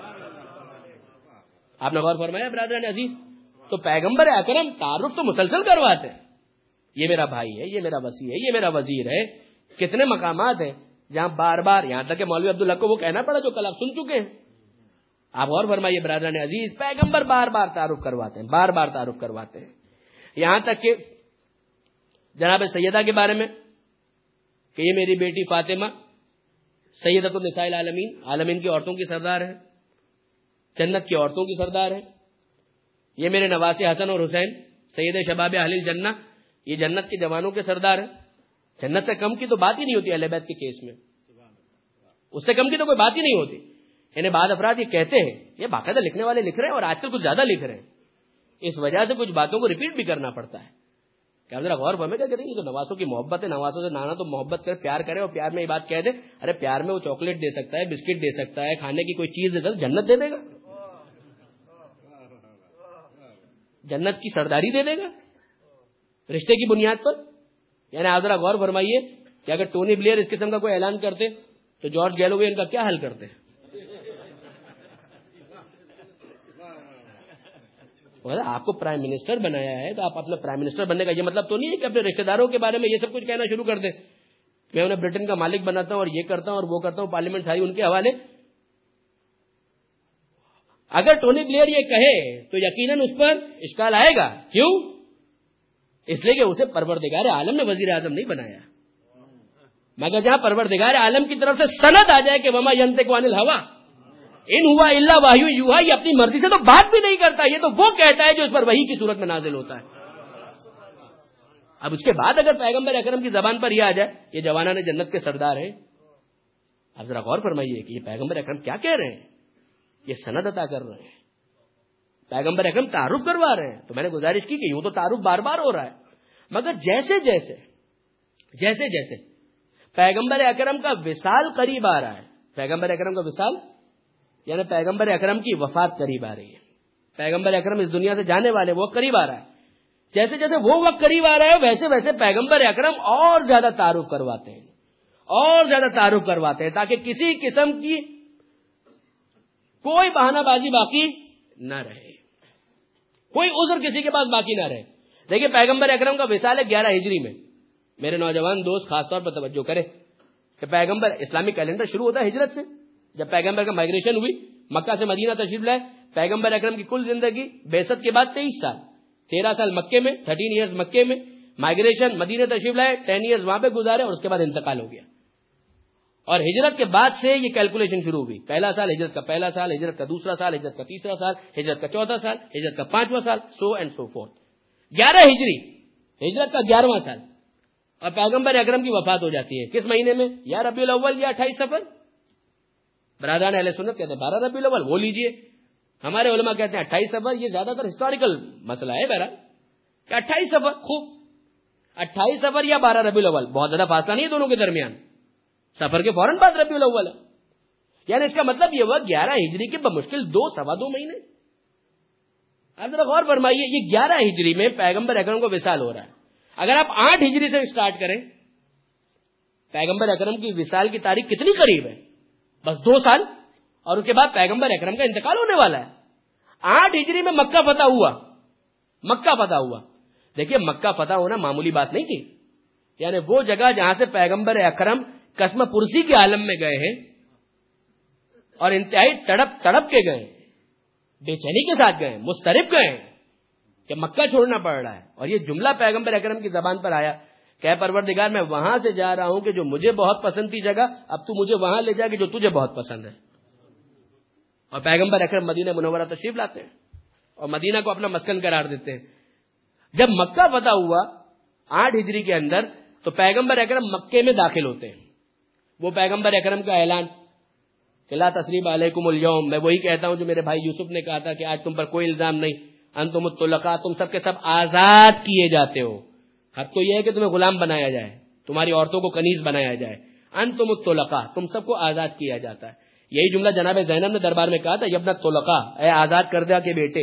آپ نے غور فرمایا برادران عزیز؟ تو پیغمبر اکرم تعارف تو مسلسل کرواتے ہیں، یہ میرا بھائی ہے، یہ میرا وصی ہے، یہ میرا وزیر ہے. کتنے مقامات ہیں جہاں بار بار، یہاں تک کہ مولوی عبدالحق کو وہ کہنا پڑا جو کل آپ سن چکے ہیں. آپ غور فرمائیے برادران عزیز، پیغمبر بار بار تعارف کرواتے ہیں، بار بار تعارف کرواتے ہیں. یہاں تک کہ جناب سیدہ کے بارے میں کہ یہ میری بیٹی فاطمہ سیدۃ النساء العالمین، عالمین کی عورتوں کی سردار ہے، جنت کی عورتوں کی سردار ہے. یہ میرے نواسے حسن اور حسین سید شباب اہل الجنہ، یہ جنت کے جوانوں کے سردار ہیں. جنت سے کم کی تو بات ہی نہیں ہوتی اہل بیت کے کیس میں، اس سے کم کی تو کوئی بات ہی نہیں ہوتی. یعنی بعض افراد یہ کہتے ہیں، یہ باقاعدہ لکھنے والے لکھ رہے ہیں اور آج کل کچھ زیادہ لکھ رہے ہیں، اس وجہ سے کچھ باتوں کو ریپیٹ بھی کرنا پڑتا ہے. کیا ذرا غور فرمائیں، کیا کہتے ہیں یہ تو نواسوں کی محبت ہے، نواسوں سے نانا تو محبت کرے، پیار کرے، اور پیار میں یہ بات کہہ دے ارے پیار میں وہ چاکلیٹ دے سکتا ہے، بسکٹ دے سکتا ہے، کھانے کی کوئی چیز دے سکتا ہے، جنت دے دے گا، جنت کی سرداری دے دے گا رشتے کی بنیاد پر. یعنی آپ ذرا غور فرمائیے کہ اگر ٹونی بلیئر اس قسم کا کوئی اعلان کرتے تو جارج گیلوے ان کا کیا حل کرتے. آپ کو پرائم منسٹر بنایا ہے تو آپ اپنا پرائم منسٹر بننے کا یہ مطلب تو نہیں ہے کہ اپنے رشتے داروں کے بارے میں یہ سب کچھ کہنا شروع کر دیں، میں انہیں برٹن کا مالک بناتا ہوں اور یہ کرتا ہوں اور وہ کرتا ہوں، پارلیمنٹ ساری ان کے حوالے. اگر ٹونی بلیئر یہ کہے تو یقیناً اس پر اشکال آئے گا. کیوں؟ اس لیے کہ اسے پروردگار عالم نے وزیر اعظم نہیں بنایا. مگر جہاں پروردگار عالم کی طرف سے سند آ جائے کہ وما ینطق عن الہویٰ ان ہوا الا وحی یوحیٰ، یہ اپنی مرضی سے تو بات بھی نہیں کرتا، یہ تو وہ کہتا ہے جو اس پر وحی کی صورت میں نازل ہوتا ہے. اب اس کے بعد اگر پیغمبر اکرم کی زبان پر یہ آ جائے یہ جوانان جنت کے سردار ہیں، اب ذرا غور فرمائیے کہ یہ پیغمبر اکرم کیا کہہ رہے ہیں. یہ سند عطا کر رہے ہیں، پیغمبر اکرم تعارف کروا رہے ہیں. تو میں نے گزارش کی کہ یوں تو تعارف بار بار ہو رہا ہے، مگر جیسے جیسے پیغمبر اکرم کا وصال قریب آ رہا ہے، پیغمبر اکرم کا وصال یعنی پیغمبر اکرم کی وفات قریب آ رہی ہے، پیغمبر اکرم اس دنیا سے جانے والے، وہ قریب آ رہا ہے. جیسے جیسے وہ وقت قریب آ رہا ہے ویسے ویسے پیغمبر اکرم اور زیادہ تعارف کرواتے ہیں تاکہ کسی قسم کی کوئی بہانہ بازی باقی نہ رہے، کوئی عذر کسی کے پاس باقی نہ رہے. دیکھیے پیغمبر اکرم کا وصال ہے 11 ہجری میں. میرے نوجوان دوست خاص طور پر توجہ کرے کہ پیغمبر اسلامی کیلنڈر شروع ہوتا ہے ہجرت سے. جب پیغمبر کا مائگریشن ہوئی، مکہ سے مدینہ تشریف لائے، پیغمبر اکرم کی کل زندگی بعثت کے بعد 23 سال، 13 سال مکے میں، 13 ایئرز مکے میں، مائگریشن مدینہ تشریف لائے، 10 ایئرز وہاں پہ گزارے اور اس کے بعد انتقال ہو گیا. اور ہجرت کے بعد سے یہ کیلکولیشن شروع ہوئی. پہلا سال ہجرت کا پہلا سال، ہجرت کا دوسرا سال، ہجرت کا تیسرا سال، ہجرت کا چوتھا سال، ہجرت کا 5واں سال، سو اینڈ سو فورتھ. 11 ہجری ہجرت کا 11واں سال، اور پیغمبر اکرم کی وفات ہو جاتی ہے کس مہینے میں؟ یا ربیع الاول یا 28 صفر. برادران اہل سنت کہتے ہیں 12 ربیع الاول، وہ لیجئے. ہمارے علماء کہتے ہیں 28 صفر. یہ زیادہ تر ہسٹوریکل مسئلہ ہے بہرحال کہ 28 صفر. خوب 28 صفر یا 12 ربیع الاول، بہت زیادہ فاصلہ نہیں ہے دونوں کے درمیان، سفر کے فوراً بعد ربیع الاول ہے. یعنی اس کا مطلب یہ ہوا 11 ہجری کے بمشکل 2-2.25 مہینے. آپ ذرا غور فرمائیے، یہ 11 ہجری میں پیغمبر اکرم کو وصال ہو رہا ہے. اگر آپ 8 ہجری سے اسٹارٹ کریں، پیغمبر اکرم کی وصال کی تاریخ کتنی قریب ہے؟ بس 2 سال، اور اس کے بعد پیغمبر اکرم کا انتقال ہونے والا ہے. 8 ہجری میں مکہ فتح ہوا. دیکھیے مکہ فتح ہونا معمولی بات نہیں تھی. یعنی وہ جگہ جہاں سے پیغمبر اکرم قسم پرسی کے عالم میں گئے ہیں اور انتہائی تڑپ کے گئے، بے چینی کے ساتھ گئے، مضطرب گئے کہ مکہ چھوڑنا پڑ رہا ہے. اور یہ جملہ پیغمبر اکرم کی زبان پر آیا کہ اے پروردگار میں وہاں سے جا رہا ہوں کہ جو مجھے بہت پسند تھی جگہ، اب تو مجھے وہاں لے جا کہ جو تجھے بہت پسند ہے. اور پیغمبر اکرم مدینہ منورہ تشریف لاتے ہیں اور مدینہ کو اپنا مسکن قرار دیتے ہیں. جب مکہ فتح ہوا 8 ہجری کے اندر تو پیغمبر اکرم مکے میں داخل ہوتے ہیں. وہ پیغمبر اکرم کا اعلان کہ لا تثریب علیکم اليوم، میں وہی کہتا ہوں جو میرے بھائی یوسف نے کہا تھا کہ آج تم پر کوئی الزام نہیں، انتم الطلقاء، تم سب کے سب آزاد کیے جاتے ہو. حق تو یہ ہے کہ تمہیں غلام بنایا جائے، تمہاری عورتوں کو کنیز بنایا جائے. انتم الطلقاء، تم سب کو آزاد کیا جاتا ہے. یہی جملہ جناب زینب نے دربار میں کہا تھا، یبن الطلقاء، اے آزاد کردہ کے بیٹے،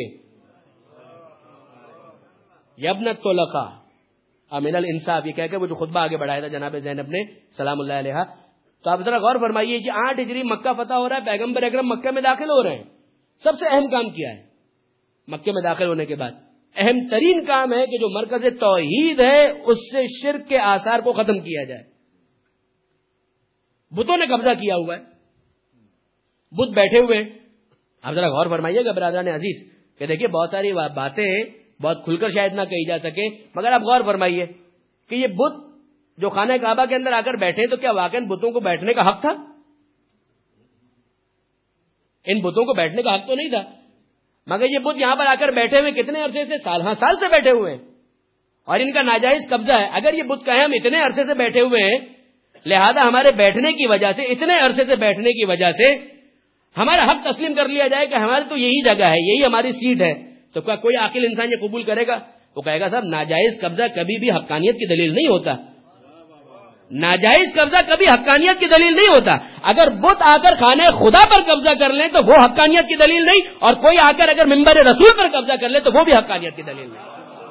یبن الطلقاء من الانصاف، یہ کہہ کے وہ جو خطبہ آگے بڑھایا تھا جناب زینب نے سلام اللہ علیہا. تو آپ ذرا غور فرمائیے کہ 8 ہجری مکہ فتح ہو رہا ہے، پیغمبر اکرم مکہ میں داخل ہو رہے ہیں. سب سے اہم کام کیا ہے مکے میں داخل ہونے کے بعد؟ اہم ترین کام ہے کہ جو مرکز توحید ہے اس سے شرک کے آثار کو ختم کیا جائے. بتوں نے قبضہ کیا ہوا ہے، بت بیٹھے ہوئے. آپ ذرا غور فرمائیے گا برادران عزیز کہ دیکھیے بہت ساری باتیں بہت کھل کر شاید نہ کہی جا سکے، مگر آپ غور فرمائیے کہ یہ بت جو خانہ کعبہ کے اندر آ کر بیٹھے تو کیا واقعی بتوں کو بیٹھنے کا حق تھا؟ ان بتوں کو بیٹھنے کا حق تو نہیں تھا، مگر یہ بت یہاں پر آ کر بیٹھے ہوئے کتنے عرصے سے؟ سال سے بیٹھے ہوئے ہیں اور ان کا ناجائز قبضہ ہے. اگر یہ بت کہیں ہم اتنے عرصے سے بیٹھے ہوئے ہیں، لہذا ہمارے بیٹھنے کی وجہ سے، اتنے عرصے سے بیٹھنے کی وجہ سے ہمارا حق تسلیم کر لیا جائے کہ ہماری تو یہی جگہ ہے، یہی ہماری سیٹ ہے، تو کیا کوئی عاقل انسان یہ قبول کرے گا؟ وہ کہے گا صاحب ناجائز قبضہ کبھی بھی حقانیت کی دلیل نہیں ہوتا. ناجائز قبضہ کبھی حقانیت کی دلیل نہیں ہوتا. اگر بت آ کر خانے خدا پر قبضہ کر لیں تو وہ حقانیت کی دلیل نہیں، اور کوئی آ کر اگر منبر رسول پر قبضہ کر لے تو وہ بھی حقانیت کی دلیل نہیں.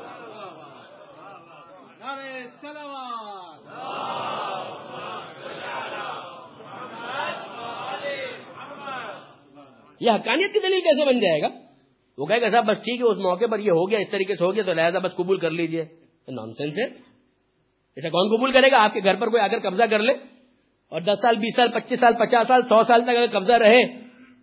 یہ حقانیت کی دلیل کیسے بن جائے گا؟ وہ کہے گا صاحب بس ٹھیک ہے، اس موقع پر یہ ہو گیا، اس طریقے سے ہو گیا تو لہذا بس قبول کر لیجئے. نان سینس ہے. اسے کون قبول کرے گا؟ آپ کے گھر پر کوئی آ کر قبضہ کر لے اور 10 سال 20 سال 25 سال 50 سال 100 سال تک اگر قبضہ رہے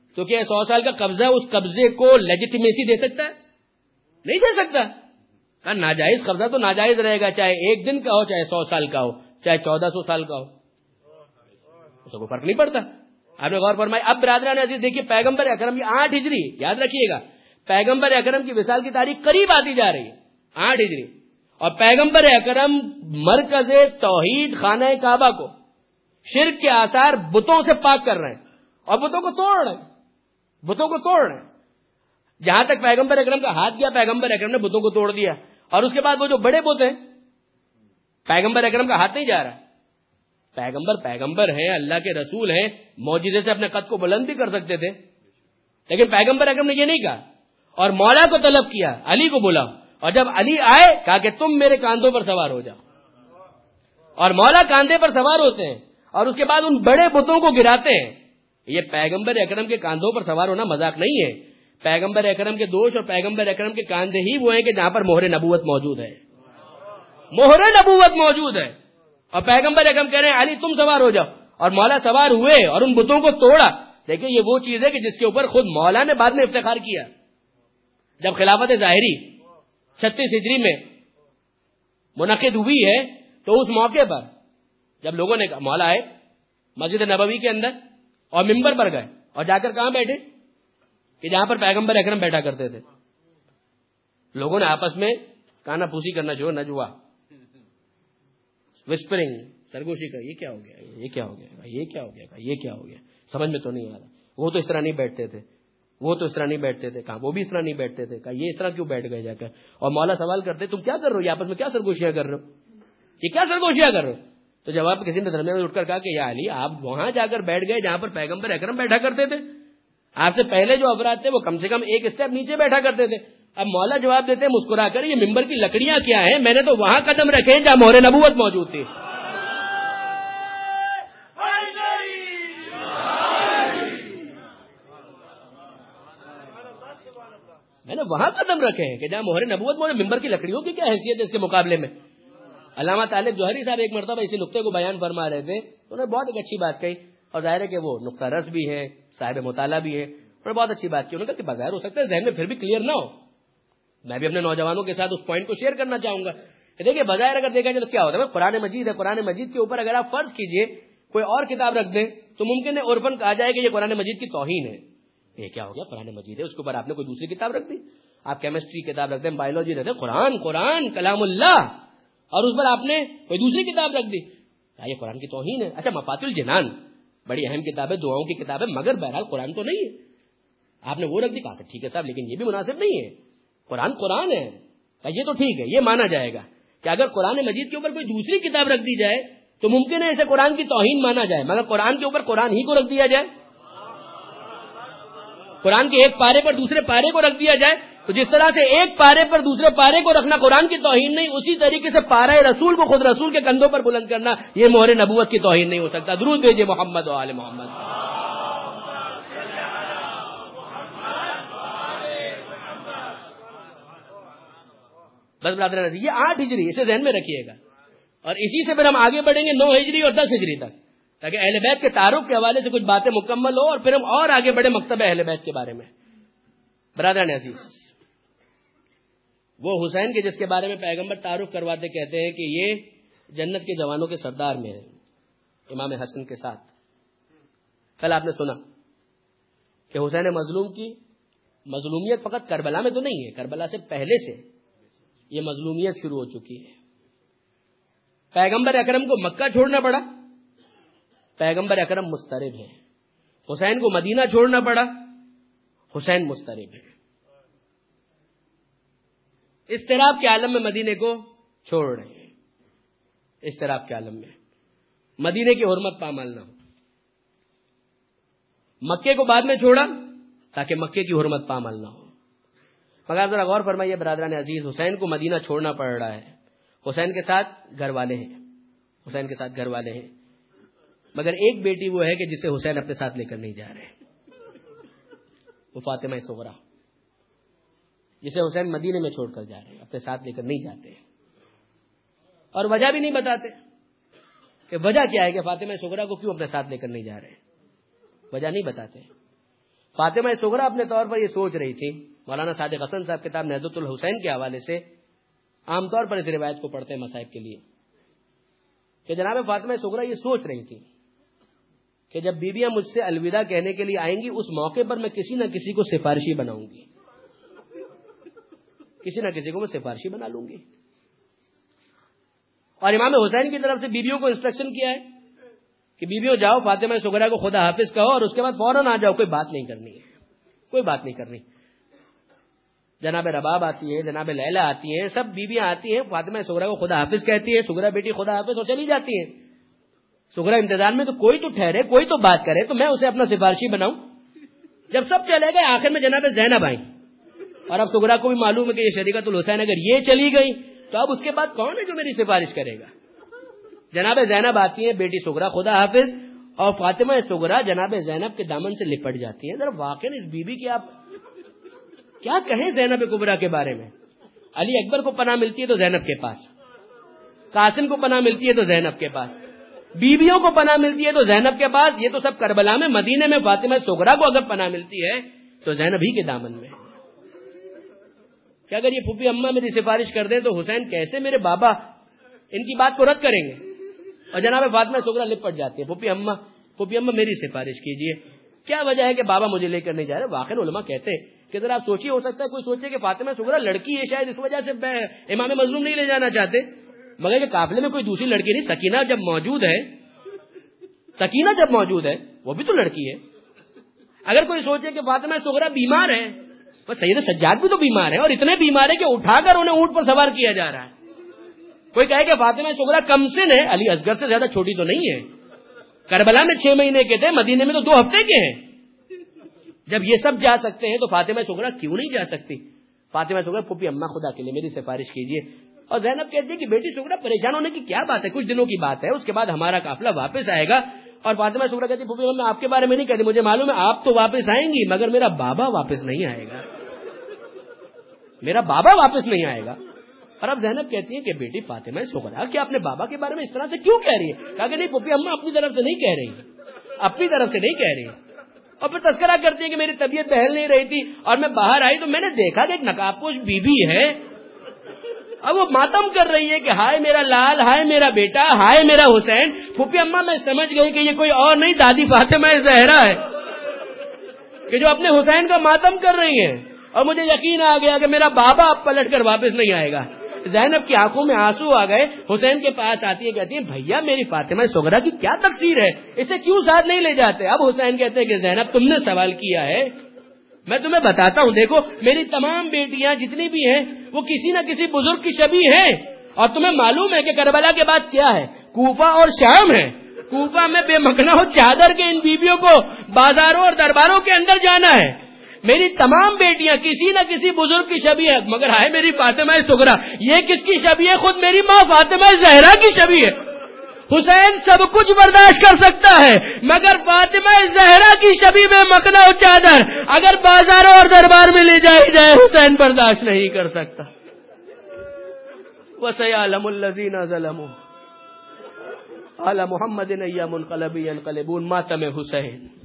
تو کیا 100 سال کا قبضہ اس قبضے کو لیجیٹیمیسی دے سکتا ہے؟ نہیں دے سکتا. کہا ناجائز قبضہ تو ناجائز رہے گا، چاہے 1 دن کا ہو، چاہے 100 سال کا ہو، چاہے 1400 سال کا ہو، اس کو فرق نہیں پڑتا. آپ نے غور فرمایا. اب برادران عزیز دیکھیے، پیغمبر اکرم کی 8 ہجری، یاد رکھیے گا، پیغمبر اکرم کی وصال کی تاریخ قریب آتی جا رہی ہے، 8 ہجری، اور پیغمبر اکرم مرکز توحید خانہ کعبہ کو شرک کے آثار بتوں سے پاک کر رہے ہیں اور بتوں کو توڑ رہے ہیں، بتوں کو توڑ رہے ہیں. جہاں تک پیغمبر اکرم کا ہاتھ گیا، پیغمبر اکرم نے بتوں کو توڑ دیا. اور اس کے بعد وہ جو بڑے بت ہیں، پیغمبر اکرم کا ہاتھ نہیں جا رہا. پیغمبر ہیں، اللہ کے رسول ہیں، معجزے سے اپنے قد کو بلند بھی کر سکتے تھے، لیکن پیغمبر اکرم نے یہ نہیں کہا. اور مولا کو طلب کیا، علی کو بلاؤ، اور جب علی آئے کہا کہ تم میرے کاندھوں پر سوار ہو جاؤ. اور مولا کاندھے پر سوار ہوتے ہیں اور اس کے بعد ان بڑے بتوں کو گراتے ہیں. یہ پیغمبر اکرم کے کاندھوں پر سوار ہونا مذاق نہیں ہے. پیغمبر اکرم کے دوش اور پیغمبر اکرم کے کاندھے ہی وہ ہیں کہ جہاں پر مہر نبوت موجود ہے، مہر نبوت موجود ہے. اور پیغمبر اکرم کہہ رہے ہیں علی تم سوار ہو جاؤ، اور مولا سوار ہوئے اور ان بتوں کو توڑا. دیکھیں یہ وہ چیز ہے کہ جس کے اوپر خود مولا نے بعد میں افتخار کیا. جب خلافت ظاہری 36 ہجری میں منعقد ہوئی ہے تو اس موقع پر جب لوگوں نے کہا، مولا آئے مسجد نبوی کے اندر اور ممبر پر گئے اور جا کر کہاں بیٹھے کہ جہاں پر پیغمبر اکرم بیٹھا کرتے تھے. لوگوں نے آپس میں کانا پھوسی کرنا شروع، نجوا، وسپرنگ، سرگوشی کا یہ کیا ہو گیا، یہ کیا ہو گیا، یہ کیا ہو گیا، یہ کیا ہو گیا، سمجھ میں تو نہیں آ رہا. وہ تو اس طرح نہیں بیٹھتے تھے، وہ تو اس طرح نہیں بیٹھتے تھے. کہا وہ بھی اس طرح نہیں بیٹھتے تھے. کہا یہ اس طرح کیوں بیٹھ گئے جا کر. اور مولا سوال کرتے تم کیا کر رہے ہو، یہ آپس میں کیا سرگوشیاں کر رہے ہو، یہ کیا سرگوشیاں کر رہے ہو. تو جواب کسی نے درمیان میں اٹھ کر کہا کہ یا علی آپ وہاں جا کر بیٹھ گئے جہاں پر پیغمبر اکرم بیٹھا کرتے تھے. آپ سے پہلے جو افراد تھے وہ کم سے کم ایک اسٹیپ نیچے بیٹھا کرتے تھے. اب مولا جواب دیتے ہیں مسکرا کر، یہ ممبر کی لکڑیاں کیا ہیں، میں نے تو وہاں قدم رکھے جہاں مہر نبوت موجود تھی. میں نے وہاں قدم رکھے ہیں کہ جہاں مہر نبوت موجود. ممبر کی لکڑیوں کی کیا حیثیت ہے اس کے مقابلے میں. علامہ طالب جوہری صاحب ایک مرتبہ اسی نقطے کو بیان فرما رہے تھے، انہوں نے بہت ایک اچھی بات کہی، اور ظاہر ہے کہ وہ نقطہ رس بھی ہے، صاحب مطالعہ بھی ہے. انہوں نے بہت اچھی بات کی. انہوں نے کہا کہ بغیر ہو سکتا ہے ذہن میں پھر بھی کلیئر نہ ہو. میں بھی اپنے نوجوانوں کے ساتھ اس پوائنٹ کو شیئر کرنا چاہوں گا. دیکھیے بظاہر اگر دیکھا جائے تو کیا ہوتا ہے، قرآن مجید ہے، قرآن مجید کے اوپر اگر آپ فرض کیجئے کوئی اور کتاب رکھ دیں تو ممکن ہے عرفاً کہا جائے کہ یہ قرآن مجید کی توہین ہے. یہ کیا ہو گیا، قرآن مجید ہے، اس کے اوپر آپ نے کوئی دوسری کتاب رکھ دی. آپ کیمسٹری کتاب رکھ دیں، بایولوجی رکھ دیں، قرآن کلام اللہ، اور اس پر آپ نے کوئی دوسری کتاب رکھ دی. یہ قرآن کی توہین ہے. اچھا مفاتیح الجنان بڑی اہم کتاب ہے، دعاؤں کی کتاب ہے، مگر بہرحال قرآن تو نہیں ہے. آپ نے وہ رکھ دی. کہا کہ ٹھیک ہے صاحب لیکن یہ بھی مناسب نہیں ہے، قرآن ہے. یہ تو ٹھیک ہے، یہ مانا جائے گا کہ اگر قرآن مجید کے اوپر کوئی دوسری کتاب رکھ دی جائے تو ممکن ہے اسے قرآن کی توہین مانا جائے، مگر قرآن کے اوپر قرآن ہی کو رکھ دیا جائے، قرآن کے ایک پارے پر دوسرے پارے کو رکھ دیا جائے تو جس طرح سے ایک پارے پر دوسرے پارے کو رکھنا قرآن کی توہین نہیں، اسی طریقے سے پارہ رسول کو خود رسول کے کندھوں پر بلند کرنا یہ مہر نبوت کی توہین نہیں ہو سکتا. درود بھیجئے محمد و آل محمد. بس برادر عزیز یہ 8 ہجری اسے ذہن میں رکھیے گا، اور اسی سے پھر ہم آگے بڑھیں گے 9 ہجری اور 10 ہجری تک، تاکہ اہل بیت کے تعارف کے حوالے سے کچھ باتیں مکمل ہو اور پھر ہم اور آگے بڑھیں مکتبہ اہل بیت کے بارے میں. برادران عزیز وہ حسین کے جس کے بارے میں پیغمبر تعارف کرواتے کہتے ہیں کہ یہ جنت کے جوانوں کے سردار میں ہے امام حسن کے ساتھ. کل آپ نے سنا کہ حسین مظلوم کی مظلومیت فقط کربلا میں تو نہیں ہے، کربلا سے پہلے سے یہ مظلومیت شروع ہو چکی ہے. پیغمبر اکرم کو مکہ چھوڑنا پڑا، پیغمبر اکرم مضطرب ہیں. حسین کو مدینہ چھوڑنا پڑا، حسین مضطرب ہیں. اضطراب کے عالم میں مدینے کو چھوڑ رہے ہیں، اضطراب کے عالم میں مدینے کی حرمت پامال نہ ہو. مکے کو بعد میں چھوڑا تاکہ مکے کی حرمت پامال نہ ہو. مگر ذرا غور فرمائیے برادران عزیز، حسین کو مدینہ چھوڑنا پڑ رہا ہے، حسین کے ساتھ گھر والے ہیں، حسین کے ساتھ گھر والے ہیں، مگر ایک بیٹی وہ ہے کہ جسے حسین اپنے ساتھ لے کر نہیں جا رہے، وہ فاطمہ صغریٰ، جسے حسین مدینے میں چھوڑ کر جا رہے ہیں، اپنے ساتھ لے کر نہیں جاتے، اور وجہ بھی نہیں بتاتے کہ وجہ کیا ہے کہ فاطمہ صغریٰ کو کیوں اپنے ساتھ لے کر نہیں جا رہے، وجہ نہیں بتاتے. فاطمہ صغریٰ اپنے طور پر یہ سوچ رہی تھی، مولانا صادق حسن صاحب کتاب نہضت الحسین کے حوالے سے عام طور پر اس روایت کو پڑھتے ہیں مصائب کے لیے، کہ جناب فاطمہ صغریٰ یہ سوچ رہی تھی کہ جب بیویاں مجھ سے الوداع کہنے کے لیے آئیں گی اس موقع پر میں کسی نہ کسی کو سفارشی بناؤں گی، کسی نہ کسی کو میں سفارشی بنا لوں گی۔ اور امام حسین کی طرف سے بیویوں کو انسٹرکشن کیا ہے کہ بیویوں جاؤ فاطمہ صغریٰ کو خدا حافظ کہو اور اس کے بعد فوراً آ جاؤ، کوئی بات نہیں کرنی ہے، کوئی بات نہیں کرنی۔ جناب رباب آتی ہیں، جناب لیلا آتی ہیں، سب بیویاں آتی ہیں، فاطمہ صغریٰ کو خدا حافظ کہتی ہے، صغریٰ بیٹی خدا حافظ اور چلی جاتی ہیں۔ صغریٰ انتظار میں کہ کوئی تو ٹھہرے، کوئی تو بات کرے تو میں اسے اپنا سفارشی بناؤں۔ جب سب چلے گئے آخر میں جناب زینب آئیں، اور اب صغریٰ کو بھی معلوم ہے کہ یہ شریکت الحسین اگر یہ چلی گئی تو اب اس کے بعد کون ہے جو میری سفارش کرے گا؟ جناب زینب آتی ہیں، بیٹی صغریٰ خدا حافظ، اور فاطمہ صغریٰ جناب زینب کے دامن سے لپٹ جاتی ہیں۔ ذرا واقعی اس بی بی کی آپ کیا کہیں زینب کبریٰ کے بارے میں؟ علی اکبر کو پناہ ملتی ہے تو زینب کے پاس، قاسم کو پناہ ملتی ہے تو زینب کے پاس، بیویوں کو پناہ ملتی ہے تو زینب کے پاس، یہ تو سب کربلا میں، مدینے میں فاطمہ صغریٰ کو اگر پناہ ملتی ہے تو زینب ہی کے دامن میں۔ کہ اگر یہ پھوپھی اماں میری سفارش کر دیں تو حسین کیسے میرے بابا ان کی بات کو رد کریں گے؟ اور جناب فاطمہ صغریٰ لپٹ جاتی ہے، پھوپھی اماں میری سفارش کیجئے۔ کیا وجہ ہے کہ بابا مجھے لے کر نہیں جا رہے؟ واقعی علماء کہتے ہیں کہ ذرا آپ سوچیے، ہو سکتا ہے کوئی سوچے کہ فاطمہ صغریٰ لڑکی ہے، شاید اس وجہ سے امام مظلوم نہیں لے جانا چاہتے، مگر یہ قافلے میں کوئی دوسری لڑکی نہیں، سکینہ جب موجود ہے وہ بھی تو لڑکی ہے۔ اگر کوئی سوچے کہ فاطمہ صغریٰ بیمار ہے، بس سید سجاد بھی تو بیمار ہے، اور اتنے بیمار ہے کہ اٹھا کر انہیں اونٹ پر سوار کیا جا رہا ہے۔ کوئی کہے کہ فاطمہ صغریٰ کم سن ہے، علی اصغر سے زیادہ چھوٹی تو نہیں ہے، کربلا میں 6 مہینے کے تھے، مدینے میں تو 2 ہفتے کے ہیں۔ جب یہ سب جا سکتے ہیں تو فاطمہ صغریٰ کیوں نہیں جا سکتی؟ فاطمہ صغریٰ پھوپھی اماں خدا کے لیے میری سفارش کیجیے۔ اور زینب کہتی ہے کہ بیٹی صغریٰ پریشان ہونے کی کیا بات ہے، کچھ دنوں کی بات ہے، اس کے بعد ہمارا قافلہ واپس آئے گا۔ اور فاطمہ صغریٰ کہتی پھوپھی میں آپ کے بارے میں نہیں کہتی، مجھے معلوم ہے آپ تو واپس آئیں گی مگر میرا بابا واپس نہیں آئے گا، میرا بابا واپس نہیں آئے گا۔ اور اب زینب کہتی ہے کہ بیٹی فاطمہ صغریٰ کیا اپنے بابا کے بارے میں اس طرح سے کیوں کہہ رہی ہے؟ کہا کہ نہیں پھوپھی اماں اپنی طرف سے نہیں کہہ رہی، اور پھر تذکرہ کرتی ہے کہ میری طبیعت بہل نہیں رہی تھی اور میں باہر آئی تو میں نے دیکھا کہ ایک نقاب پوش بی بی ہے، اب وہ ماتم کر رہی ہے کہ ہائے میرا لال، ہائے میرا بیٹا، ہائے میرا حسین۔ پھوپھی اماں میں سمجھ گئی کہ یہ کوئی اور نہیں دادی فاطمہ زہرا ہے کہ جو اپنے حسین کا ماتم کر رہی ہیں، اور مجھے یقین آ گیا کہ میرا بابا اب پلٹ کر واپس نہیں آئے گا۔ زینب کی آنکھوں میں آنسو آ گئے، حسین کے پاس آتی ہے، کہتی ہے بھیا میری فاطمہ صغریٰ کی کیا تقصیر ہے، اسے کیوں ساتھ نہیں لے جاتے؟ اب حسین کہتے ہیں کہ زینب تم نے سوال کیا ہے، میں تمہیں بتاتا ہوں، دیکھو میری تمام بیٹیاں جتنی بھی ہیں وہ کسی نہ کسی بزرگ کی شبیہ ہیں، اور تمہیں معلوم ہے کہ کربلا کے بعد کیا ہے، کوفہ اور شام ہے۔ کوفہ میں بے مکنا ہو چادر کے ان بیویوں کو بازاروں اور درباروں کے اندر جانا ہے۔ میری تمام بیٹیاں کسی نہ کسی بزرگ کی شبیہ ہے، مگر ہائے میری فاطمہ صغریٰ یہ کس کی شبیہ ہے؟ خود میری ماں فاطمہ زہرا کی شبیہ ہے۔ حسین سب کچھ برداشت کر سکتا ہے مگر فاطمہ زہرا کی شبیہ بے مکنا و چادر اگر بازاروں اور دربار میں لے جائی جائے حسین برداشت نہیں کر سکتا۔ وَسَيَعْلَمُ الَّذِينَ ظَلَمُوا عَلَى مُحَمَّدٍ أَيَّ مُنْقَلَبٍ يَنْقَلِبُونَ ماتم حسین۔